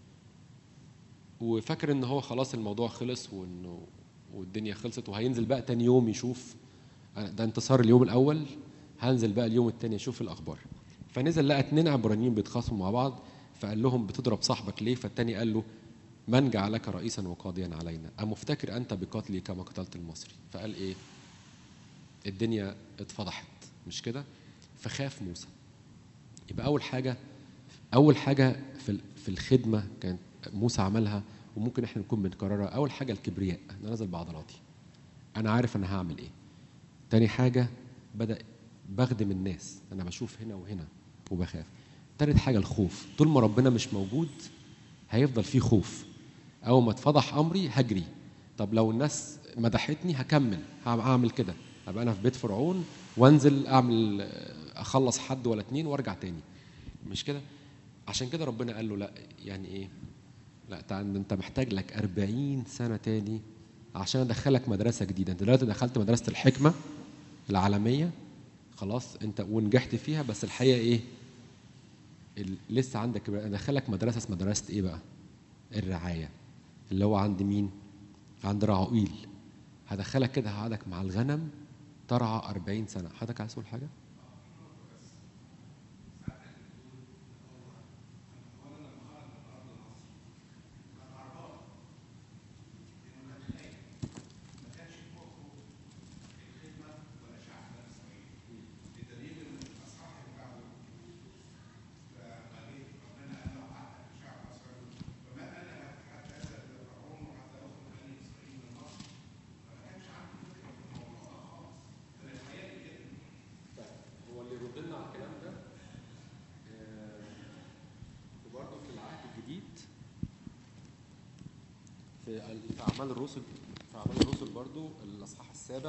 وفاكر ان هو خلاص الموضوع خلص وانه والدنيا خلصت وهينزل بقى تاني يوم يشوف ده انتصار اليوم الاول، هنزل بقى اليوم التاني اشوف الاخبار. فنزل لقى اتنين عبرانيين بيتخاصموا مع بعض، فقال لهم بتضرب صاحبك ليه؟ فالتاني قال له من جعلك رئيسا وقاضيا علينا؟ أمفتكر أنت بقتلي كما قتلت المصري؟ فقال إيه؟ الدنيا اتفضحت، مش كده؟ فخاف موسى. يبقى أول حاجة أول حاجة في في الخدمة كانت موسى عملها وممكن إحنا نكون بنكررها. أول حاجة الكبرياء، أنا نازل بعضلاتي، أنا عارف أنا هعمل إيه. تاني حاجة بدأ بخدم الناس، أنا بشوف هنا وهنا وبخاف. تالت حاجة الخوف، طول ما ربنا مش موجود هيفضل فيه خوف. أول ما اتفضح أمري هجري، طب لو الناس مدحتني هكمل، هعمل كده، أبقى أنا في بيت فرعون وانزل أعمل أخلص حد ولا اتنين وارجع تاني، مش كده؟ عشان كده ربنا قال له لا، يعني إيه؟ لا تعال، أنت محتاج لك أربعين سنة تاني عشان أدخلك مدرسة جديدة. أنت دلوقتي دخلت مدرسة الحكمة العالمية خلاص أنت ونجحت فيها، بس الحقيقة إيه؟ لسه عندك أدخلك مدرسة اسمها مدرسة إيه بقى؟ الرعاية، اللي هو عند مين؟ عند رعوئيل. هدخلك كده هقعدك مع الغنم ترعى أربعين سنة. حضرتك عايز تقول حاجة؟ في أعمال الرسل في أعمال الرسل برضو الأصحاح السابع،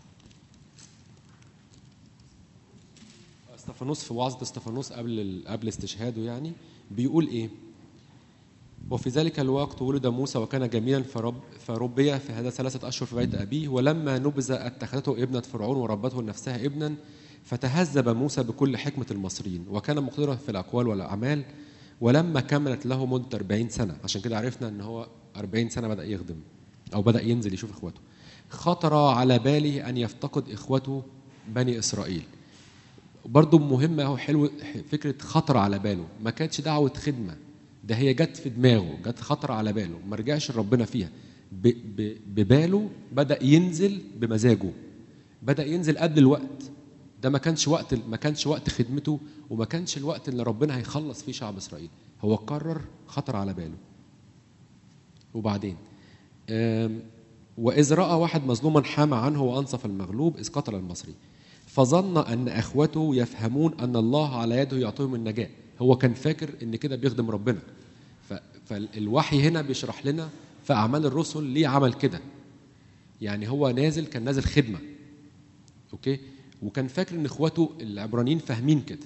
استفانوس في وعظة استفانوس قبل قبل استشهاده يعني بيقول إيه؟ وفي ذلك الوقت ولد موسى وكان جميلا فرب فربي في هذا ثلاثة أشهر في بيت أبيه، ولما نبذ اتخذته ابنة فرعون وربته لنفسها ابنا، فتهذب موسى بكل حكمة المصريين وكان مقتدرا في الأقوال والأعمال، ولما كملت له مدة أربعين سنة. عشان كده عرفنا أن هو أربعين سنة بدأ يخدم أو بدأ ينزل يشوف إخواته. خطر على باله أن يفتقد إخوته بني إسرائيل. برضو مهمة أو حلو فكرة خطر على باله، ما كانتش دعوة خدمة، ده هي جت في دماغه، جت خطر على باله، ما رجعش ربنا فيها. بباله بدأ ينزل بمزاجه، بدأ ينزل قبل الوقت. ده ما كانش وقت ما كانش وقت خدمته، وما كانش الوقت اللي ربنا هيخلص فيه شعب إسرائيل. هو قرر، خطر على باله. وبعدين وإذ رأى واحد مظلوما حام عنه وأنصف المغلوب إذ قتل المصري، فظن أن أخوته يفهمون أن الله على يده يعطيهم النجاة. هو كان فاكر إن كده بيخدم ربنا. فالوحي هنا بيشرح لنا في أعمال الرسل ليه عمل كده. يعني هو نازل، كان نازل خدمة، أوكي، وكان فاكر إن إخواته العبرانيين فاهمين كده.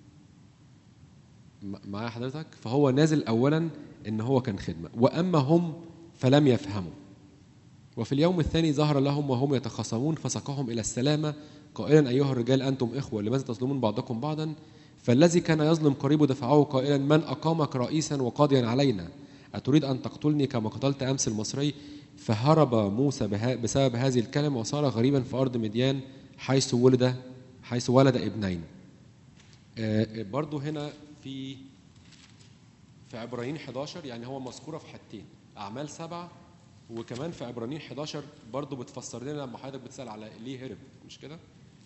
معايا حضرتك؟ فهو نازل أولا إن هو كان خدمة، وأما هم فلم يفهموا. وفي اليوم الثاني ظهر لهم وهم يتخاصمون فساقهم إلى السلامة قائلا أيها الرجال أنتم إخوة لماذا تظلمون بعضكم بعضا؟ فالذي كان يظلم قريبه دفعه قائلا من أقامك رئيسا وقاضيا علينا؟ أتريد أن تقتلني كما قتلت أمس المصري؟ فهرب موسى بسبب هذه الكلمة وصار غريبا في أرض مديان حيث ولد حيث ولد ابنين. برضو هنا في في عبرانيين إحدى عشر، يعني هو مذكورة في حتتين، أعمال سبعة وكمان في عبرانيين إحدى عشر برضو بتفسر لنا لما حضرتك بتسأل على ليه هرب، مش كده؟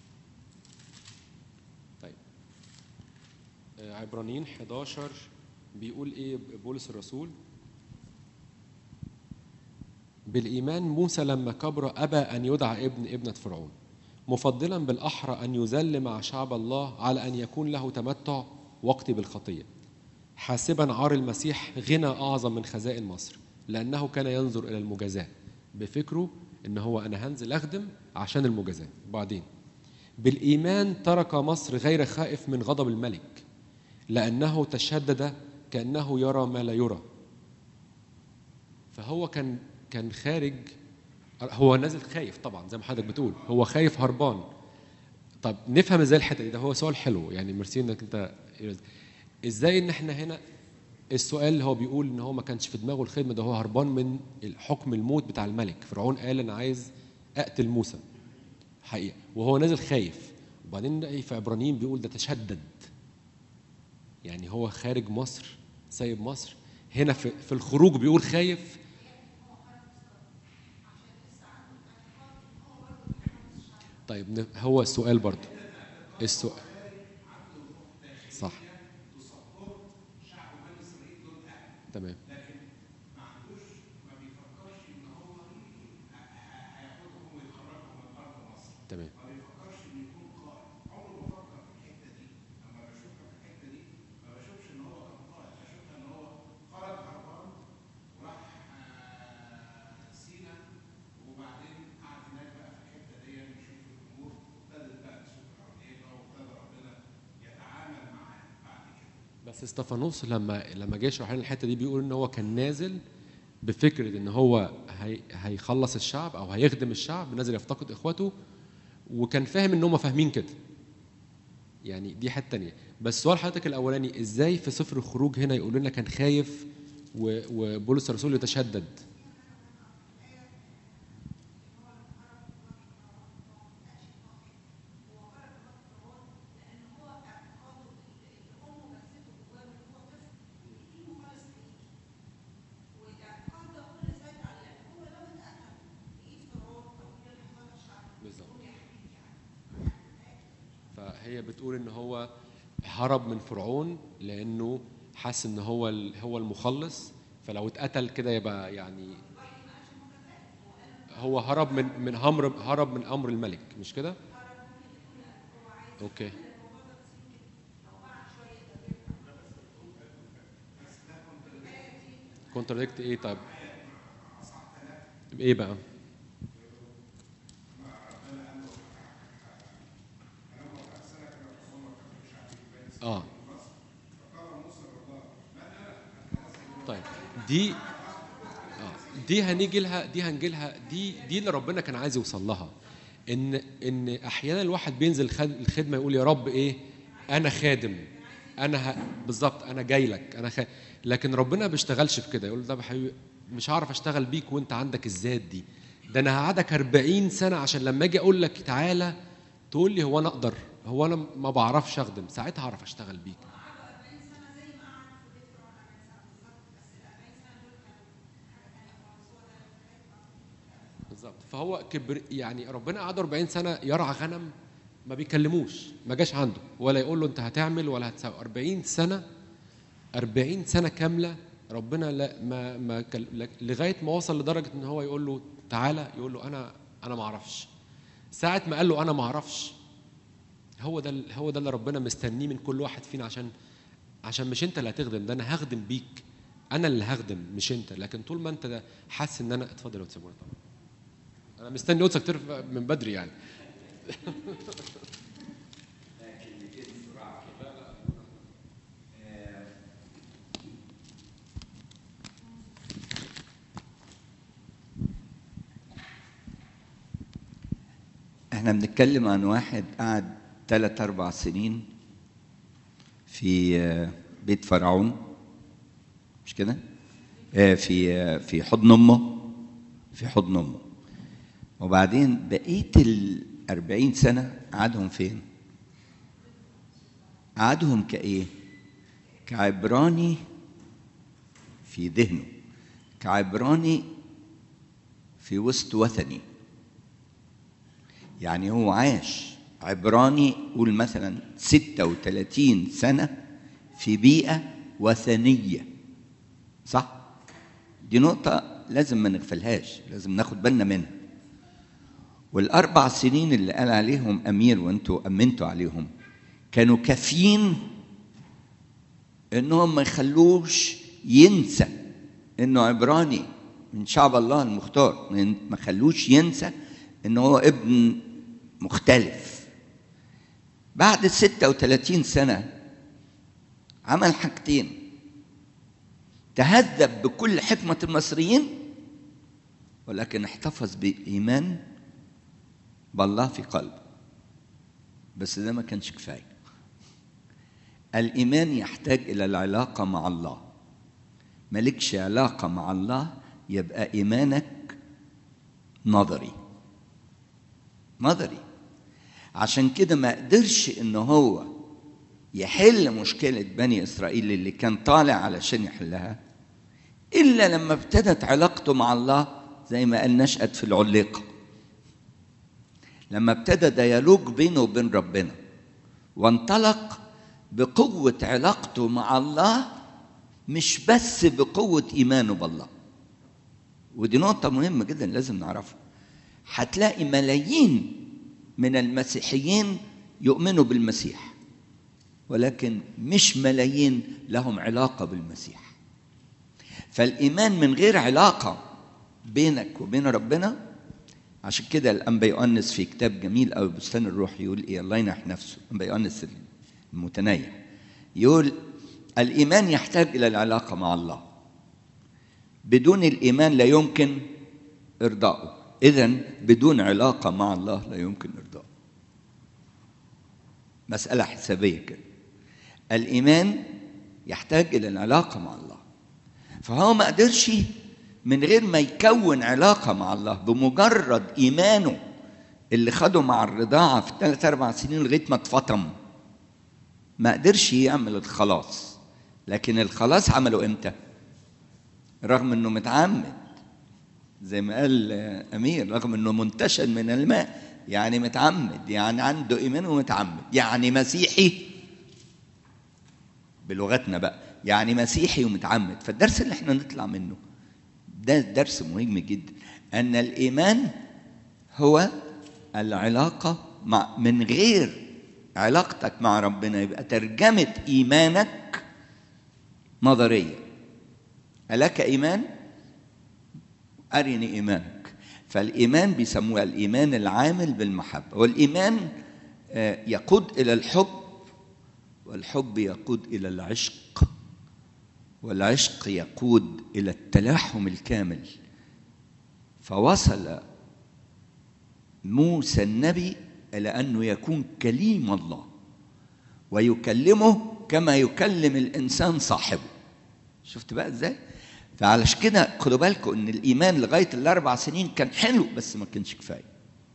طيب عبرانيين إحدى عشر بيقول إيه بولس الرسول؟ بالإيمان موسى لما كبر أبى أن يدعى ابن ابنة فرعون، مفضلا بالأحرى أن يذل مع شعب الله على أن يكون له تمتع وقتي بالخطية، حاسبا عار المسيح غنى أعظم من خزائن مصر، لأنه كان ينظر إلى المجازاة بفكره إن هو أنا هنزل أخدم عشان المجازاة. وبعدين بالإيمان ترك مصر غير خائف من غضب الملك، لأنه تشدد كأنه يرى ما لا يرى. فهو كان كان خارج، هو نازل خايف طبعا زي ما حضرتك بتقول، هو خايف هربان. طب نفهم ازاي الحته دي؟ ده هو سؤال حلو يعني، ميرسي انك انت ازاي ان احنا هنا. السؤال اللي هو بيقول ان هو ما كانش في دماغه الخدمه، ده هو هربان من الحكم الموت بتاع الملك. فرعون قال انا عايز اقتل موسى حقيقه، وهو نازل خايف. وبعدين في عبرانيين بيقول ده تشدد، يعني هو خارج مصر سايب مصر، هنا في, في الخروج بيقول خايف. طيب هو السؤال برضه، السؤال صح تمام، لكن ما عندوش، ما بيفكرش ان هو هياخدهم ويخرجهم من ارض مصر، تمام. ما بيفكرش انه يكون قائد، عمره ما فكر في الحته دي. لما بشوفها في الحته دي ما بشوفش ان هو كان قائد، بشوفها ان هو خرج هربان وراح سينا، وبعدين قعد هناك بقى في الحته دي يشوف الامور، وابتدت بقى تسوق حواليه وابتدى ربنا يتعامل معاه بعد كده. بس استفانوس لما لما جه يشرح لنا الحته دي بيقول ان هو كان نازل بفكره ان هو هي هيخلص الشعب او هيخدم الشعب، نازل يفتقد اخواته، وكان فاهم ان هم فاهمين كده. يعني دي حته ثانيه. بس سؤال حضرتك الاولاني، ازاي في سفر الخروج هنا يقول لنا كان خايف وبولس الرسول يتشدد؟ فهي بتقول ان هو هرب من فرعون لانه حاسس ان هو هو المخلص، فلو اتقتل كده يبقى يعني هو هرب من من امر هرب من امر الملك، مش كده؟ اوكي. كونتراديكت ايه طيب؟ ايه بقى؟ اه طيب دي اه دي هنيجي لها، دي هنجي لها، دي دي اللي ربنا كان عايز يوصل لها. ان ان احيانا الواحد بينزل الخدمه يقول يا رب ايه، انا خادم، انا ه... بالظبط انا جاي لك انا خ... لكن ربنا ما بيشتغلش في كده. يقول ده يا حبيبي مش هعرف اشتغل بيك وانت عندك الذات دي، ده انا هقعدك أربعين سنه عشان لما اجي اقول لك تعالى تقول لي هو انا اقدر، هو انا ما بعرفش اخدم، ساعتها هعرف اشتغل بيك. بالظبط. فهو كبر يعني، ربنا قعد أربعين سنه يرعى غنم ما بيكلموش، ما جاش عنده ولا يقول له انت هتعمل ولا هتسوي. أربعين سنه، أربعين سنه كامله ربنا لا ما ما لغايه ما وصل لدرجه ان هو يقول له تعالى، يقول له انا انا ما اعرفش. ساعه ما قال له انا ما اعرفش، هو ده هو ده اللي ربنا مستنيه من كل واحد فينا، عشان عشان مش انت اللي هتخدم، ده انا هخدم بيك، انا اللي هخدم مش انت. لكن طول ما انت ده حاسس ان انا اتفضل يا استاذ طبعا، انا مستني قدسك كتير من بدري يعني. احنا بنتكلم عن واحد قعد ثلاث اربع سنين في بيت فرعون، مش كده؟ في في حضن امه، في حضن امه. وبعدين بقيه الأربعين سنه قعدهم فين؟ قعدهم كايه؟ كعبراني في ذهنه، كعبراني في وسط وثني. يعني هو عاش عبراني، قول مثلا ستة وثلاثين سنة في بيئة وثنية، صح؟ دي نقطة لازم ما نغفلهاش، لازم ناخد بالنا منها. والأربع سنين اللي قال عليهم أمير وأنتوا أمنتوا عليهم كانوا كافيين انهم ما يخلوش ينسى انه عبراني من شعب الله المختار، ما خلوش ينسى انه هو ابن مختلف. بعد ستة وثلاثين سنة عمل حاجتين: تهذب بكل حكمة المصريين، ولكن احتفظ بإيمان بالله في قلبه. بس ده ما كانش كفاية. الإيمان يحتاج إلى العلاقة مع الله. مالكش علاقة مع الله يبقى إيمانك نظري نظري. عشان كده ما قدرش إنه هو يحل مشكلة بني إسرائيل اللي كان طالع علشان يحلها إلا لما ابتدت علاقته مع الله زي ما قال نشأت في العليقة. لما ابتدى ديالوج بينه وبين ربنا وانطلق بقوة علاقته مع الله، مش بس بقوة إيمانه بالله. ودي نقطة مهمة جدا لازم نعرفها. هتلاقي ملايين من المسيحيين يؤمنوا بالمسيح، ولكن مش ملايين لهم علاقة بالمسيح. فالإيمان من غير علاقة بينك وبين ربنا. عشان كده الأنبا يؤنس في كتاب جميل أو بستان الروح يقول إيه، الله ينح نفسه، الأنبا يؤنس المتنيح يقول: الإيمان يحتاج إلى العلاقة مع الله. بدون الإيمان لا يمكن إرضاؤه. إذن بدون علاقة مع الله لا يمكن إرضاؤه. مسألة حسابية كده. الإيمان يحتاج إلى العلاقة مع الله، فهو ما قدرش من غير ما يكون علاقة مع الله. بمجرد إيمانه اللي خده مع الرضاعة في ثلاث أربع سنين لغاية ما اتفطم، ما قدرش يعمل الخلاص. لكن الخلاص عمله إمتى؟ رغم أنه متعمد، زي ما قال أمير، رغم أنه منتشل من الماء، يعني متعمد، يعني عنده إيمان ومتعمد، يعني مسيحي بلغتنا بقى، يعني مسيحي ومتعمد. فالدرس اللي احنا نطلع منه ده درس مهم جدا، أن الإيمان هو العلاقة مع، من غير علاقتك مع ربنا يبقى ترجمة إيمانك نظرية. ألك إيمان؟ أرني إيمانك. فالإيمان بيسموه الإيمان العامل بالمحبة. والإيمان يقود إلى الحب، والحب يقود إلى العشق، والعشق يقود إلى التلاحم الكامل. فوصل موسى النبي إلى أنه يكون كليم الله ويكلمه كما يكلم الإنسان صاحبه. شفت بقى إزاي؟ فعلش كده خدوا بالكم إن الإيمان لغاية الأربع سنين كان حلو بس ما كانش كفاية.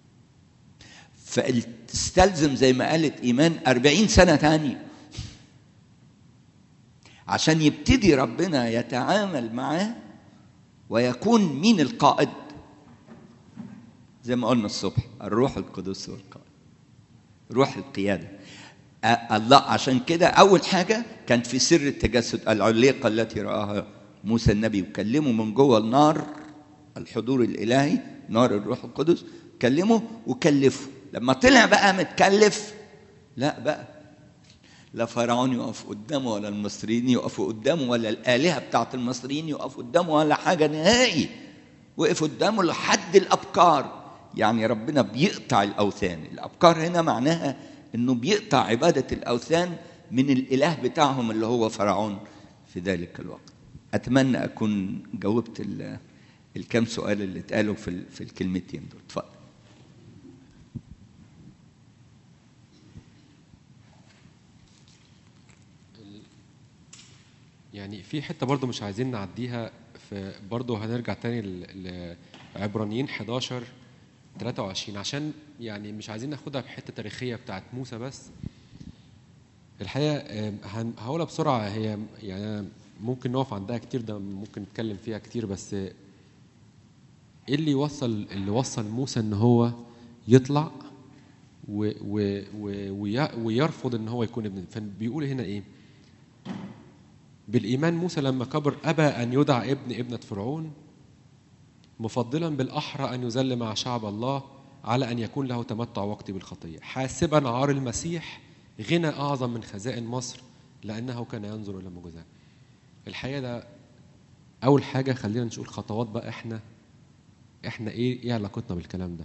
فاستلزم زي ما قالت إيمان أربعين سنة تانية عشان يبتدي ربنا يتعامل معاه ويكون مين القائد؟ زي ما قلنا الصبح، الروح القدس هو القائد، روح القيادة. الله. عشان كده أول حاجة كانت في سر التجسد، العليقة التي رآها موسى النبي وكلمه من جوه النار، الحضور الإلهي، نار الروح القدس، كلمه وكلفه. لما طلع بقى متكلف، لا بقى لا فرعون يقف قدامه، ولا المصريين يقفوا قدامه، ولا الآلهة بتاعت المصريين يقفوا قدامه، ولا حاجة نهائي. وقف قدامه لحد الأبكار. يعني ربنا بيقطع الأوثان. الأبكار هنا معناها إنه بيقطع عبادة الأوثان من الإله بتاعهم اللي هو فرعون في ذلك الوقت. أتمنى أكون جاوبت الكام سؤال اللي اتقالوا في في الكلمتين دول. اتفضل. يعني في حته برضو مش عايزين نعديها، في برضو هنرجع تاني لعبرانيين حداشر ثلاثة وعشرين، عشان يعني مش عايزين ناخدها بحته تاريخيه بتاعت موسى بس. الحقيقه هقولها بسرعه، هي يعني ممكن نقف عندها كتير، ده ممكن نتكلم فيها كتير، بس ايه اللي وصل اللي وصل موسى ان هو يطلع و و و ويرفض ان هو يكون ابن؟ فبيقول هنا ايه؟ بالإيمان موسى لما كبر أبى أن يدع ابن ابنة فرعون، مفضلا بالأحرى أن يذل مع شعب الله على أن يكون له تمتع وقتي بالخطية، حاسبا عار المسيح غنى أعظم من خزائن مصر لأنه كان ينظر إلى المجازاة. الحقيقة ده أول حاجة. خلينا نشوف خطوات بقى إحنا إحنا إيه إيه علاقتنا بالكلام ده.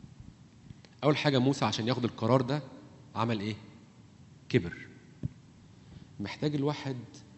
أول حاجة موسى عشان ياخد القرار ده عمل إيه؟ كبر. محتاج الواحد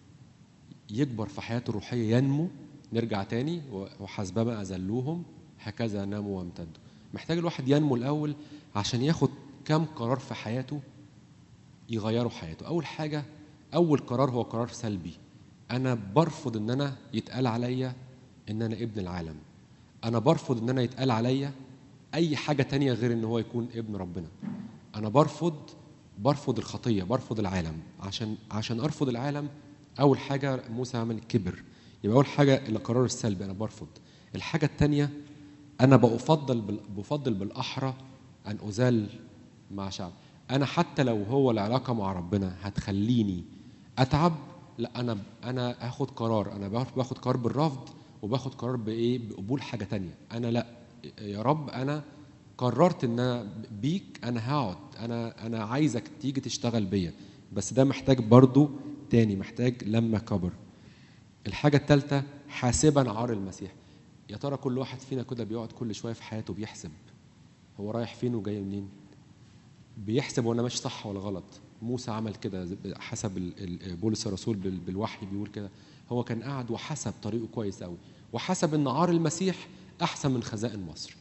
يكبر في حياته الروحية، ينمو. نرجع تاني، وحسبما أذلوهم هكذا ناموا وامتدوا. محتاج الواحد ينمو الأول عشان ياخد كم قرار في حياته يغيروا حياته. أول حاجة، أول قرار هو قرار سلبي. أنا برفض إن أنا يتقال عليا إن أنا ابن العالم. أنا برفض إن أنا يتقال عليا أي حاجة تانية غير إن هو يكون ابن ربنا. أنا برفض برفض الخطية، برفض العالم. عشان عشان أرفض العالم، أول حاجة موسى عمل كبر. يبقى أول حاجة القرار السلبي، أنا برفض. الحاجة التانية، أنا بفضل بفضل بالأحرى أن أزال مع شعب. أنا حتى لو هو العلاقة مع ربنا هتخليني أتعب، لا، أنا أنا هاخد قرار. أنا باخد قرار بالرفض، وباخد قرار بإيه؟ بقبول حاجة تانية. أنا لا يا رب، أنا قررت إن أنا بيك أنا هقعد، أنا أنا عايزك تيجي تشتغل بيا. بس ده محتاج برضو تاني، محتاج لما كبر. الحاجة الثالثة، حاسبا عار المسيح. يا ترى كل واحد فينا كده بيقعد كل شوية في حياته بيحسب هو رايح فين وجاي منين؟ بيحسب وانا ماشي صح ولا غلط؟ موسى عمل كده حسب بولس الرسول بالوحي بيقول كده. هو كان قاعد وحسب طريقه كويس قوي، وحسب ان عار المسيح احسن من خزائن مصر.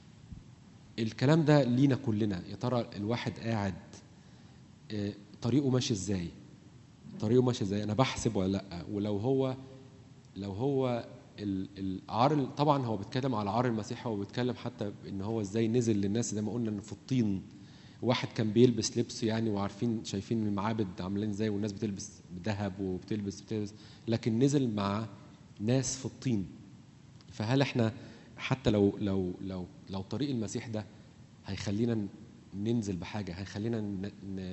الكلام ده لينا كلنا. يا ترى الواحد قاعد طريقه ماشي ازاي؟ طريقه ماشي ازاي؟ انا بحسب ولا لا؟ ولو هو لو هو العار، طبعا هو بيتكلم على عار المسيح، هو بيتكلم حتى ان هو ازاي نزل للناس. زي ما قلنا ان في الطين، واحد كان بيلبس لبس يعني، وعارفين شايفين المعابد عاملين ازاي، والناس بتلبس ذهب وبتلبس بتلبس لكن نزل مع ناس في الطين. فهل احنا حتى لو لو لو لو طريق المسيح ده هيخلينا ننزل بحاجه، هيخلينا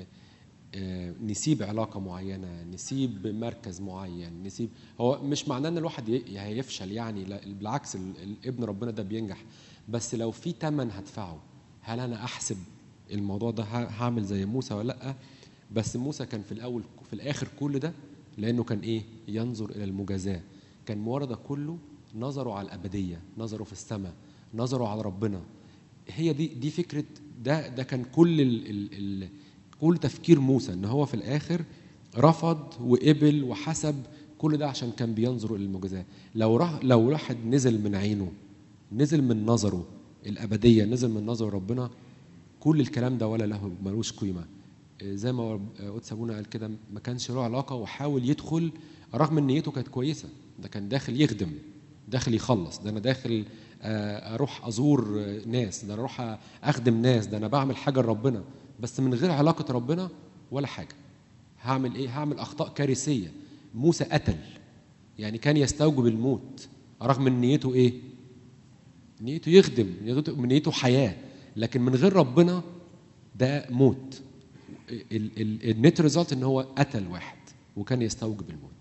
نسيب علاقة معينة، نسيب مركز معين، نسيب، هو مش معناه ان الواحد هيفشل يعني، لا بالعكس، الابن ربنا ده بينجح. بس لو في تمن هدفعه، هل انا احسب الموضوع ده هعمل زي موسى ولا لا؟ بس موسى كان في الاول في الاخر كل ده لانه كان ايه؟ ينظر الى المجازاة. كان مورده كله نظره على الابدية، نظره في السماء، نظره على ربنا. هي دي دي فكرة. ده ده كان كل ال ال ال كل تفكير موسى، ان هو في الاخر رفض وقبل وحسب كل ده عشان كان بينظر الى المجازاة. لو راح لو واحد نزل من عينه، نزل من نظره الابديه، نزل من نظر ربنا، كل الكلام ده ولا له ملوش قيمه. زي ما قدس ابونا قال كده، ما كانش له علاقه، وحاول يدخل رغم ان نيته كانت كويسه. ده كان داخل يخدم، داخل يخلص، ده انا داخل اروح ازور ناس، ده انا اروح اخدم ناس، ده انا بعمل حاجه لربنا، بس من غير علاقه ربنا ولا حاجه. هعمل ايه؟ هعمل اخطاء كارثيه. موسى قتل، يعني كان يستوجب الموت رغم ان نيته ايه؟ نيته يخدم، نيته حياه، لكن من غير ربنا ده موت. النت ريزلت ان هو قتل واحد وكان يستوجب الموت.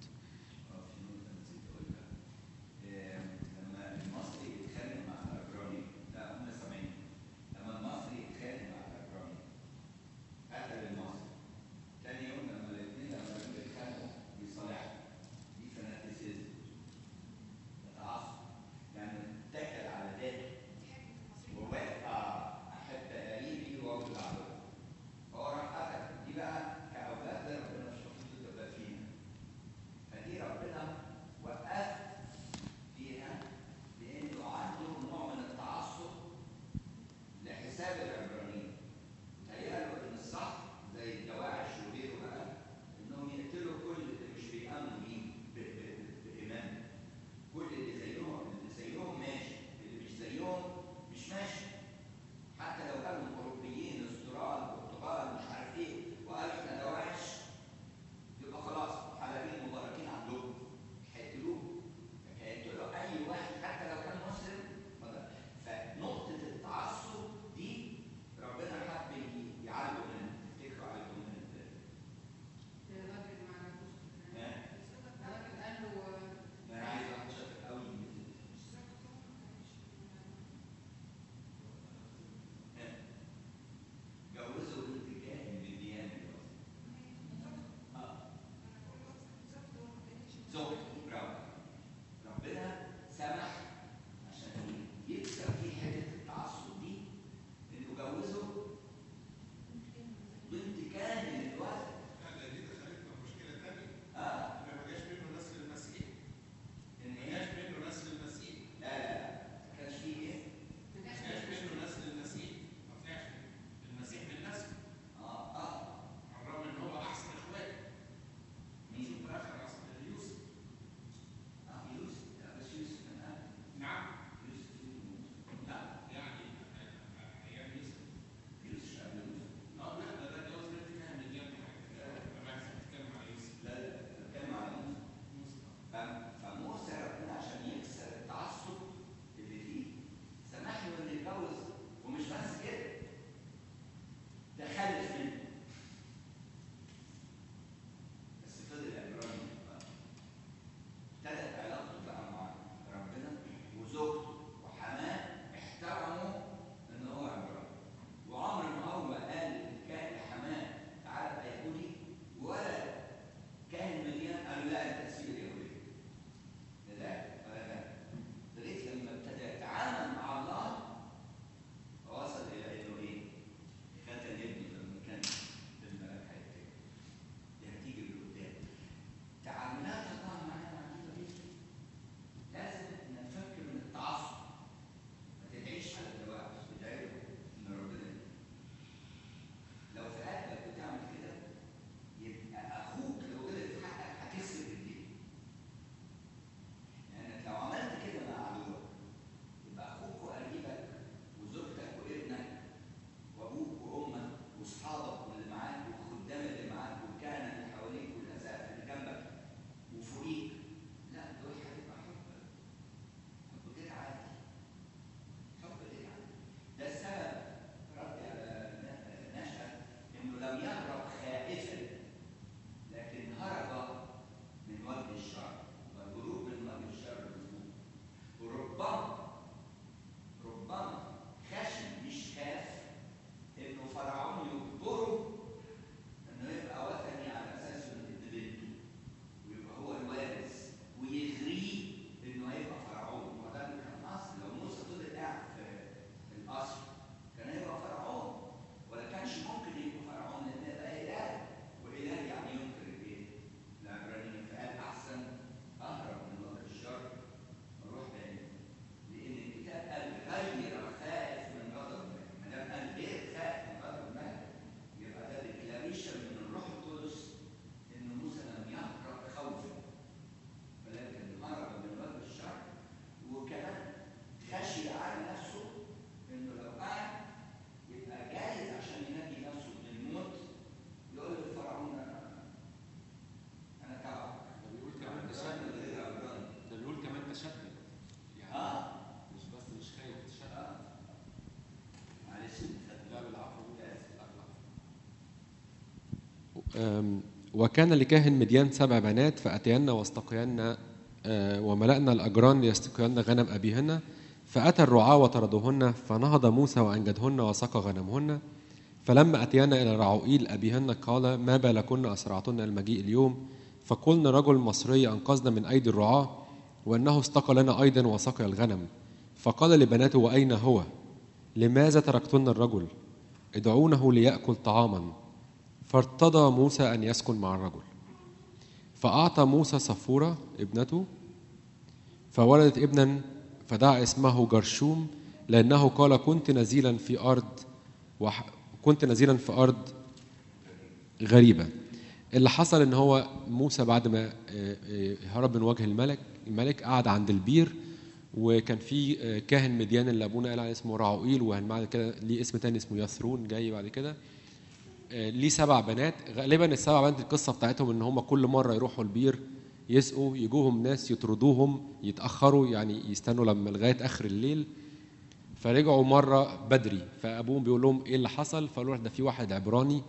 أم، وكان لكاهن مديان سبع بنات فأتينا واستقينا آه، وملأنا الأجران ليستقين غنم أبيهن، فأتى الرعاة وطردوهن، فنهض موسى وأنجدهن وسقى غنمهن. فلما أتينا إلى رعوئيل أبيهن قال ما بالكن أسرعتن المجيء اليوم؟ فقلنا رجل مصري أنقذنا من أيدي الرعاة، وأنه استقى لنا أيضا وسقي الغنم. فقال لبناته وأين هو؟ لماذا تركتن الرجل؟ ادعونه ليأكل طعاما. فارتضى موسى أن يسكن مع الرجل. فأعطى موسى صفورة ابنته، فولدت ابنا فدعا اسمه جرشوم، لأنه قال كنت نزيلا في أرض وح... كنت نزيلا في أرض غريبة. اللي حصل إن هو موسى بعد ما هرب من وجه الملك الملك قعد عند البير، وكان في كاهن مديان اللي أبونا قال عليه اسمه رعوئيل، وبعد كده ليه اسم تاني اسمه يثرون جاي بعد كده. ليه سبع بنات، غالبا السبع بنات القصة بتاعتهم إن هم كل مرة يروحوا البير يسقوا، يجوهم ناس يطردوهم، يتأخروا يعني يستنوا لما لغاية آخر الليل. فرجعوا مرة بدري، فأبوهم بيقول لهم إيه اللي حصل؟ فقالوا ده في واحد عبراني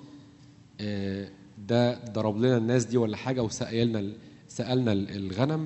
ده ضرب لنا الناس دي ولا حاجة وسألنا سألنا الغنم.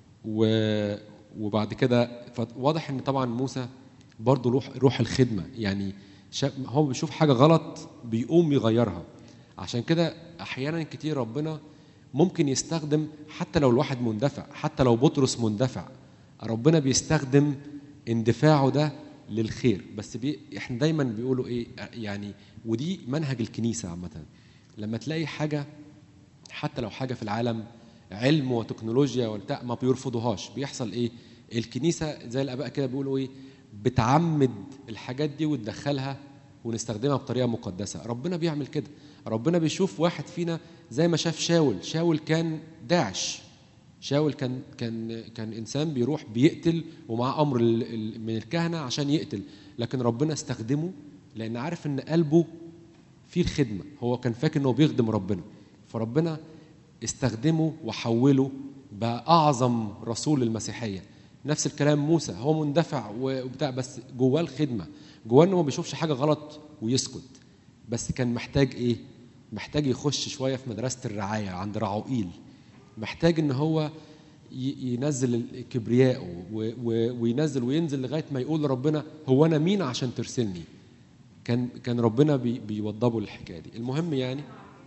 وبعد كده واضح إن طبعا موسى برضو روح روح الخدمة، يعني هو بيشوف حاجة غلط بيقوم يغيرها. عشان كده أحيانا كتير ربنا ممكن يستخدم، حتى لو الواحد مندفع، حتى لو بطرس مندفع، ربنا بيستخدم اندفاعه ده للخير. بس بي احنا دايما بيقولوا ايه يعني، ودي منهج الكنيسة عامة، لما تلاقي حاجة حتى لو حاجة في العالم علم وتكنولوجيا وبتاع ما بيرفضوهاش، بيحصل ايه؟ الكنيسة زي الآباء كده بيقولوا ايه، بتعمد الحاجات دي وتدخلها ونستخدمها بطريقة مقدسة. ربنا بيعمل كده، ربنا بيشوف واحد فينا زي ما شاف شاول. شاول كان داعش، شاول كان كان كان انسان بيروح بيقتل ومعاه امر من الكهنه عشان يقتل، لكن ربنا استخدمه لان عارف ان قلبه فيه الخدمه، هو كان فاكر انه بيخدم ربنا، فربنا استخدمه وحوله بقى اعظم رسول المسيحيه. نفس الكلام موسى، هو مندفع وبتاع بس جواه الخدمه، جواه انه ما بيشوفش حاجه غلط ويسكت، بس كان محتاج ايه؟ محتاج يخش شويه في مدرسه الرعايه عند رعوئيل، محتاج ان هو ينزل كبرياءه وينزل وينزل لغايه ما يقول لربنا هو انا مين عشان ترسلني. كان كان ربنا بي بيوضبه الحكايه دي. المهم يعني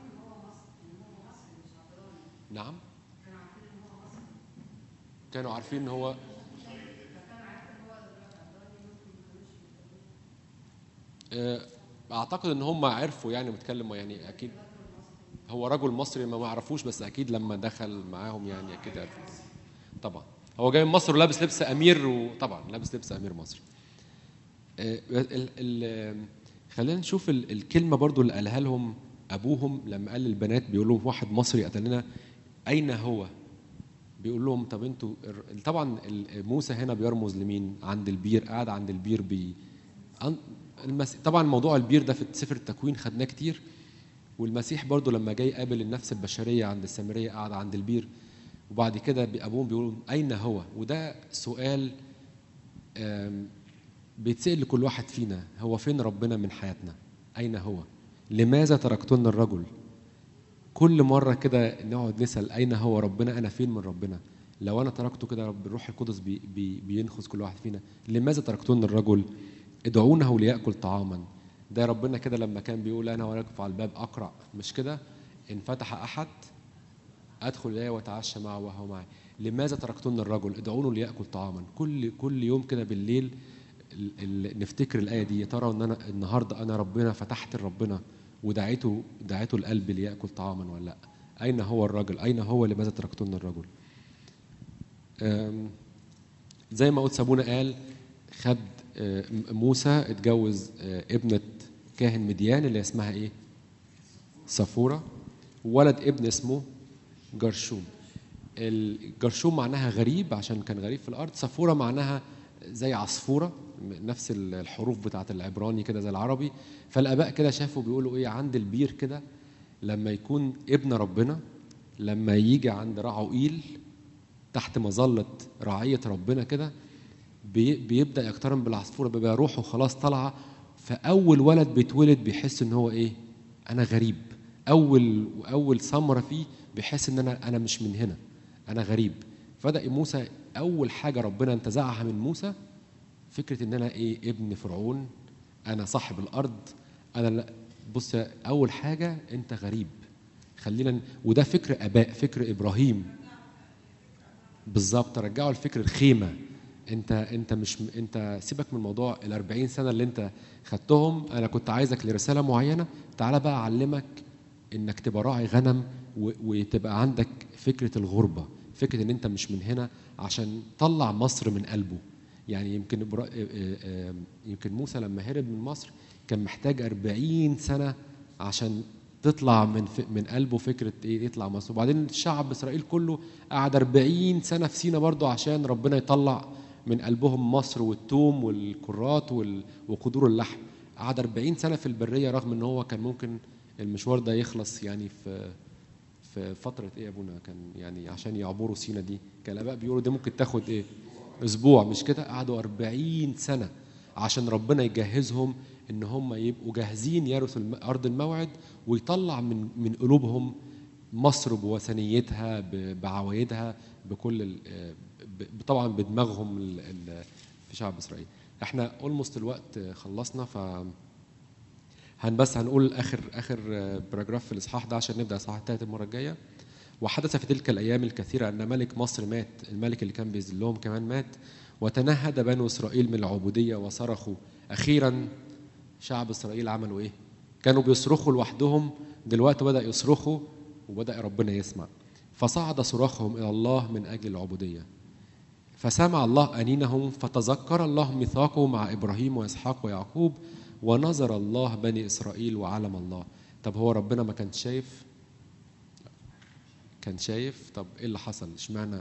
نعم كانوا عارفين ان هو اعتقد ان هم عرفوا يعني بيتكلموا، يعني اكيد هو رجل مصري ما معرفوش، بس اكيد لما دخل معاهم يعني اكيد عرفوا. طبعا هو جاي من مصر ولابس لبس امير، وطبعا لابس لبس امير مصري. خلينا نشوف الكلمه برضو اللي قالها لهم ابوهم لما قال للبنات، بيقول لهم واحد مصري قتلنا اين هو؟ بيقول لهم طب انتوا، طبعا موسى هنا بيرمز لمين؟ عند البير، قاعد عند البير بي طبعا موضوع البير ده في سفر التكوين خدناه كتير، والمسيح برضو لما جاي قابل النفس البشريه عند السامريه قاعد عند البير، وبعد كده ابوهم بيقولوا اين هو؟ وده سؤال بيتسأل لكل واحد فينا، هو فين ربنا من حياتنا؟ اين هو؟ لماذا تركتن الرجل؟ كل مره كده نقعد نسأل اين هو ربنا، انا فين من ربنا؟ لو انا تركته كده رب الروح القدس بي بي بينخذ كل واحد فينا. لماذا تركتن الرجل؟ ادعونه ليأكل طعاما. ده ربنا كده لما كان بيقول انا واقف على الباب اقرع، مش كده؟ ان فتح احد ادخل اليه واتعشى معه وهو معي. لماذا تركتن الرجل؟ ادعونه ليأكل طعاما. كل كل يوم كده بالليل نفتكر الايه دي، يا ترى ان انا النهارده انا ربنا فتحت ربنا ودعيته دعيته القلب ليأكل طعاما ولا لا؟ اين هو الرجل؟ اين هو؟ لماذا تركتن الرجل؟ زي ما قلت سابونا قال خد موسى اتجوز ابنة كاهن مديان اللي اسمها ايه؟ صفورة، ولد ابن اسمه جرشوم. الجرشوم معناها غريب عشان كان غريب في الارض، صفورة معناها زي عصفورة، نفس الحروف بتاعت العبراني كده زي العربي. فالاباء كده شافوا بيقولوا ايه عند البير كده، لما يكون ابن ربنا لما يجي عند رعوئيل تحت مظلة رعية ربنا كده بيبدأ يقترن بالعصفورة، بيبقى روحه خلاص طالعة. فأول ولد بيتولد بيحس إن هو إيه؟ أنا غريب، اول واول ثمره فيه بيحس ان انا انا مش من هنا، انا غريب. فبدا موسى اول حاجه ربنا انتزعها من موسى فكره ان انا ايه، ابن فرعون، انا صاحب الارض، انا لا. بص، اول حاجه انت غريب، خلينا، وده فكر اباء، فكر ابراهيم بالظبط. رجعوا الفكر الخيمه، انت انت مش انت سيبك من موضوع الأربعين سنه اللي انت خدتهم، انا كنت عايزك لرساله معينه، تعالى بقى اعلمك انك تبقى راعي غنم وتبقى عندك فكره الغربه، فكره ان انت مش من هنا، عشان طلع مصر من قلبه. يعني يمكن إبرا... يمكن موسى لما هرب من مصر كان محتاج أربعين سنه عشان تطلع من ف... من قلبه فكره ايه، يطلع مصر. وبعدين الشعب اسرائيل كله قعد أربعين سنه في سينا برضه عشان ربنا يطلع من قلبهم مصر والثوم والكرات وال... وقدور اللحم. قعد أربعين سنه في البريه، رغم ان هو كان ممكن المشوار ده يخلص يعني في في فتره ايه يا ابونا، كان يعني عشان يعبروا سينا دي كان الاباء بيقولوا دي ممكن تاخد ايه، اسبوع، مش كده؟ قعدوا أربعين سنه عشان ربنا يجهزهم ان هم يبقوا جاهزين يرثوا ارض الموعد، ويطلع من من قلوبهم مصر بوثنيتها بعوايدها بكل طبعا بدماغهم في شعب اسرائيل. احنا اولموست الوقت خلصنا، ف هن بس هنقول اخر اخر باراجراف في الاصحاح ده عشان نبدا الاصحاح الثالث المره الجايه. وحدث في تلك الايام الكثيره ان ملك مصر مات، الملك اللي كان بيذلهم كمان مات، وتنهد بنو اسرائيل من العبوديه وصرخوا. اخيرا شعب اسرائيل عملوا ايه؟ كانوا بيصرخوا لوحدهم، دلوقتي بدا يصرخوا وبدا ربنا يسمع. فصعد صراخهم الى الله من اجل العبوديه، فسمع الله انينهم، فتذكر الله ميثاقه مع ابراهيم واسحاق ويعقوب، ونظر الله بني اسرائيل وعلم الله. طب هو ربنا ما كان شايف؟ كان شايف. طب ايه اللي حصل؟ اشمعنى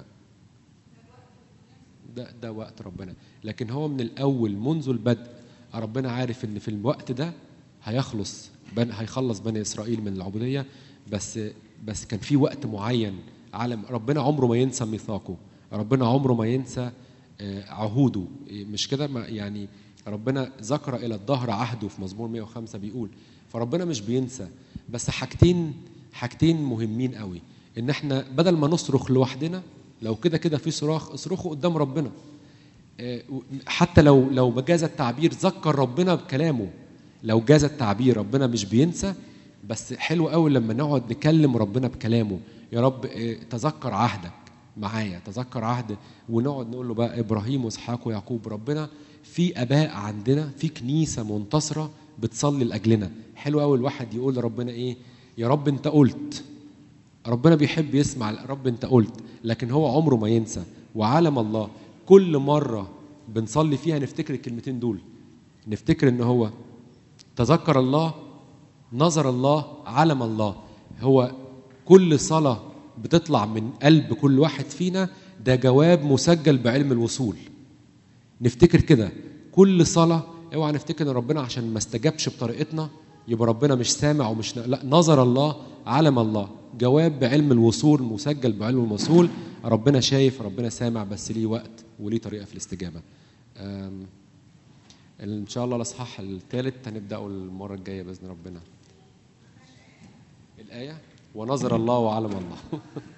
ده ده وقت ربنا؟ لكن هو من الاول منذ البدء ربنا عارف ان في الوقت ده هيخلص بن هيخلص بني اسرائيل من العبوديه، بس بس كان في وقت معين. علم ربنا عمره ما ينسى ميثاقه، ربنا عمره ما ينسى عهوده، مش كده؟ يعني ربنا ذكر الى الدهر عهده في مزمور مئة وخمسة بيقول. فربنا مش بينسى. بس حاجتين حاجتين مهمين قوي، ان احنا بدل ما نصرخ لوحدنا، لو كده كده في صراخ، اصرخوا قدام ربنا. حتى لو لو بجاز التعبير ذكر ربنا بكلامه، لو جاز التعبير ربنا مش بينسى. بس حلو قوي لما نقعد نكلم ربنا بكلامه، يا رب تذكر عهدك معايا، تذكر عهد، ونقعد نقول له بقى ابراهيم واسحاق ويعقوب. ربنا في اباء عندنا، في كنيسه منتصره بتصلي لاجلنا. حلو قوي الواحد يقول لربنا ايه، يا رب انت قلت. ربنا بيحب يسمع، رب انت قلت، لكن هو عمره ما ينسى. وعالم الله كل مره بنصلي فيها نفتكر الكلمتين دول، نفتكر ان هو تذكر الله، نظر الله، علم الله. هو كل صلاه بتطلع من قلب كل واحد فينا ده جواب مسجل بعلم الوصول. نفتكر كده كل صلاة. اوعى نفتكر ان ربنا عشان ما استجابش بطريقتنا يبقى ربنا مش سامع ومش ن... لا، نظر الله، علم الله، جواب بعلم الوصول، مسجل بعلم الوصول. ربنا شايف، ربنا سامع، بس ليه وقت وليه طريقة في الاستجابة. أم... ان شاء الله الاصحاح الثالث هنبداه المرة الجاية باذن ربنا. الآية ونظر الله وعلم الله.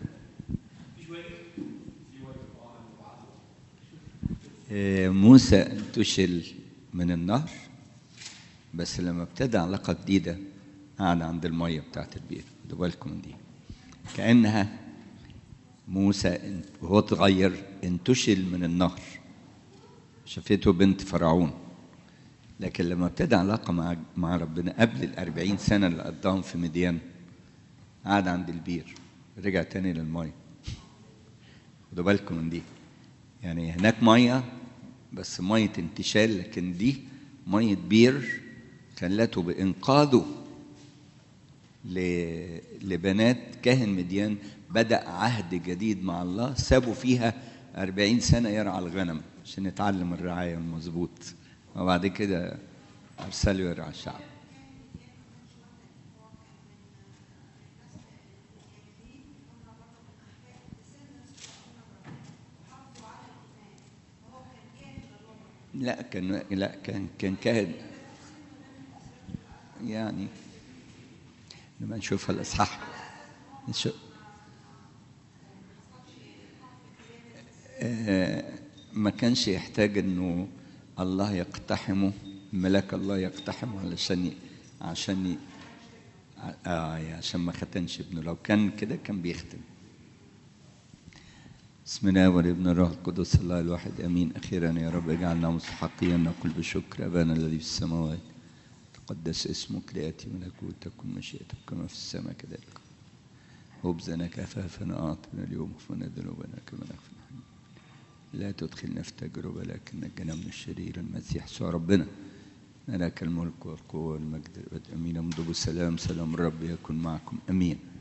موسى انتشل من النهر، بس لما ابتدى علاقة جديدة قعد عند المية بتاعت البير. خدوا بالكم من دي، كأنها موسى وهو صغير انتشل من النهر، شافته بنت فرعون، لكن لما ابتدى علاقة مع مع ربنا قبل الأربعين سنة اللي قضاهم في مديان قعد عند البير، رجع تاني للمية. خدوا بالكم من دي، يعني هناك مية بس مية انتشال، لكن دي مية بير خلته بإنقاذه لبنات كاهن مديان. بدأ عهد جديد مع الله، سابوا فيها أربعين سنة يرعى الغنم عشان يتعلم الرعاية المظبوط، وبعد كده أرسلوا يرعى الشعب. لا كان لا كان كان كاهن يعني. لما نشوفها الإصحاح نشوف آه ما كانش يحتاج إنه الله يقتحمه، ملاك الله يقتحمه علشان عشان ي... آه عشان ما ختنش ابنه. لو كان كده كان بيختم. بسم الله والابن الروح القدس الله الواحد امين. اخيرا يا رب اجعلنا مستحقين نقول بشكر ابانا الذي في السماوات تقدس اسمك لياتي ملكوتك تكن مشيئتك كما في السماء كذلك. خبزنا كفافنا اعطنا اليوم واغفر ذنوبنا كما نغفر نحن. لا تدخلنا في تجربه لكن نجنا من الشرير. المسيح يسوع ربنا لك الملك والقوه والمجد الابد امين. امضوا بالسلام، سلام الرب يكن معكم امين.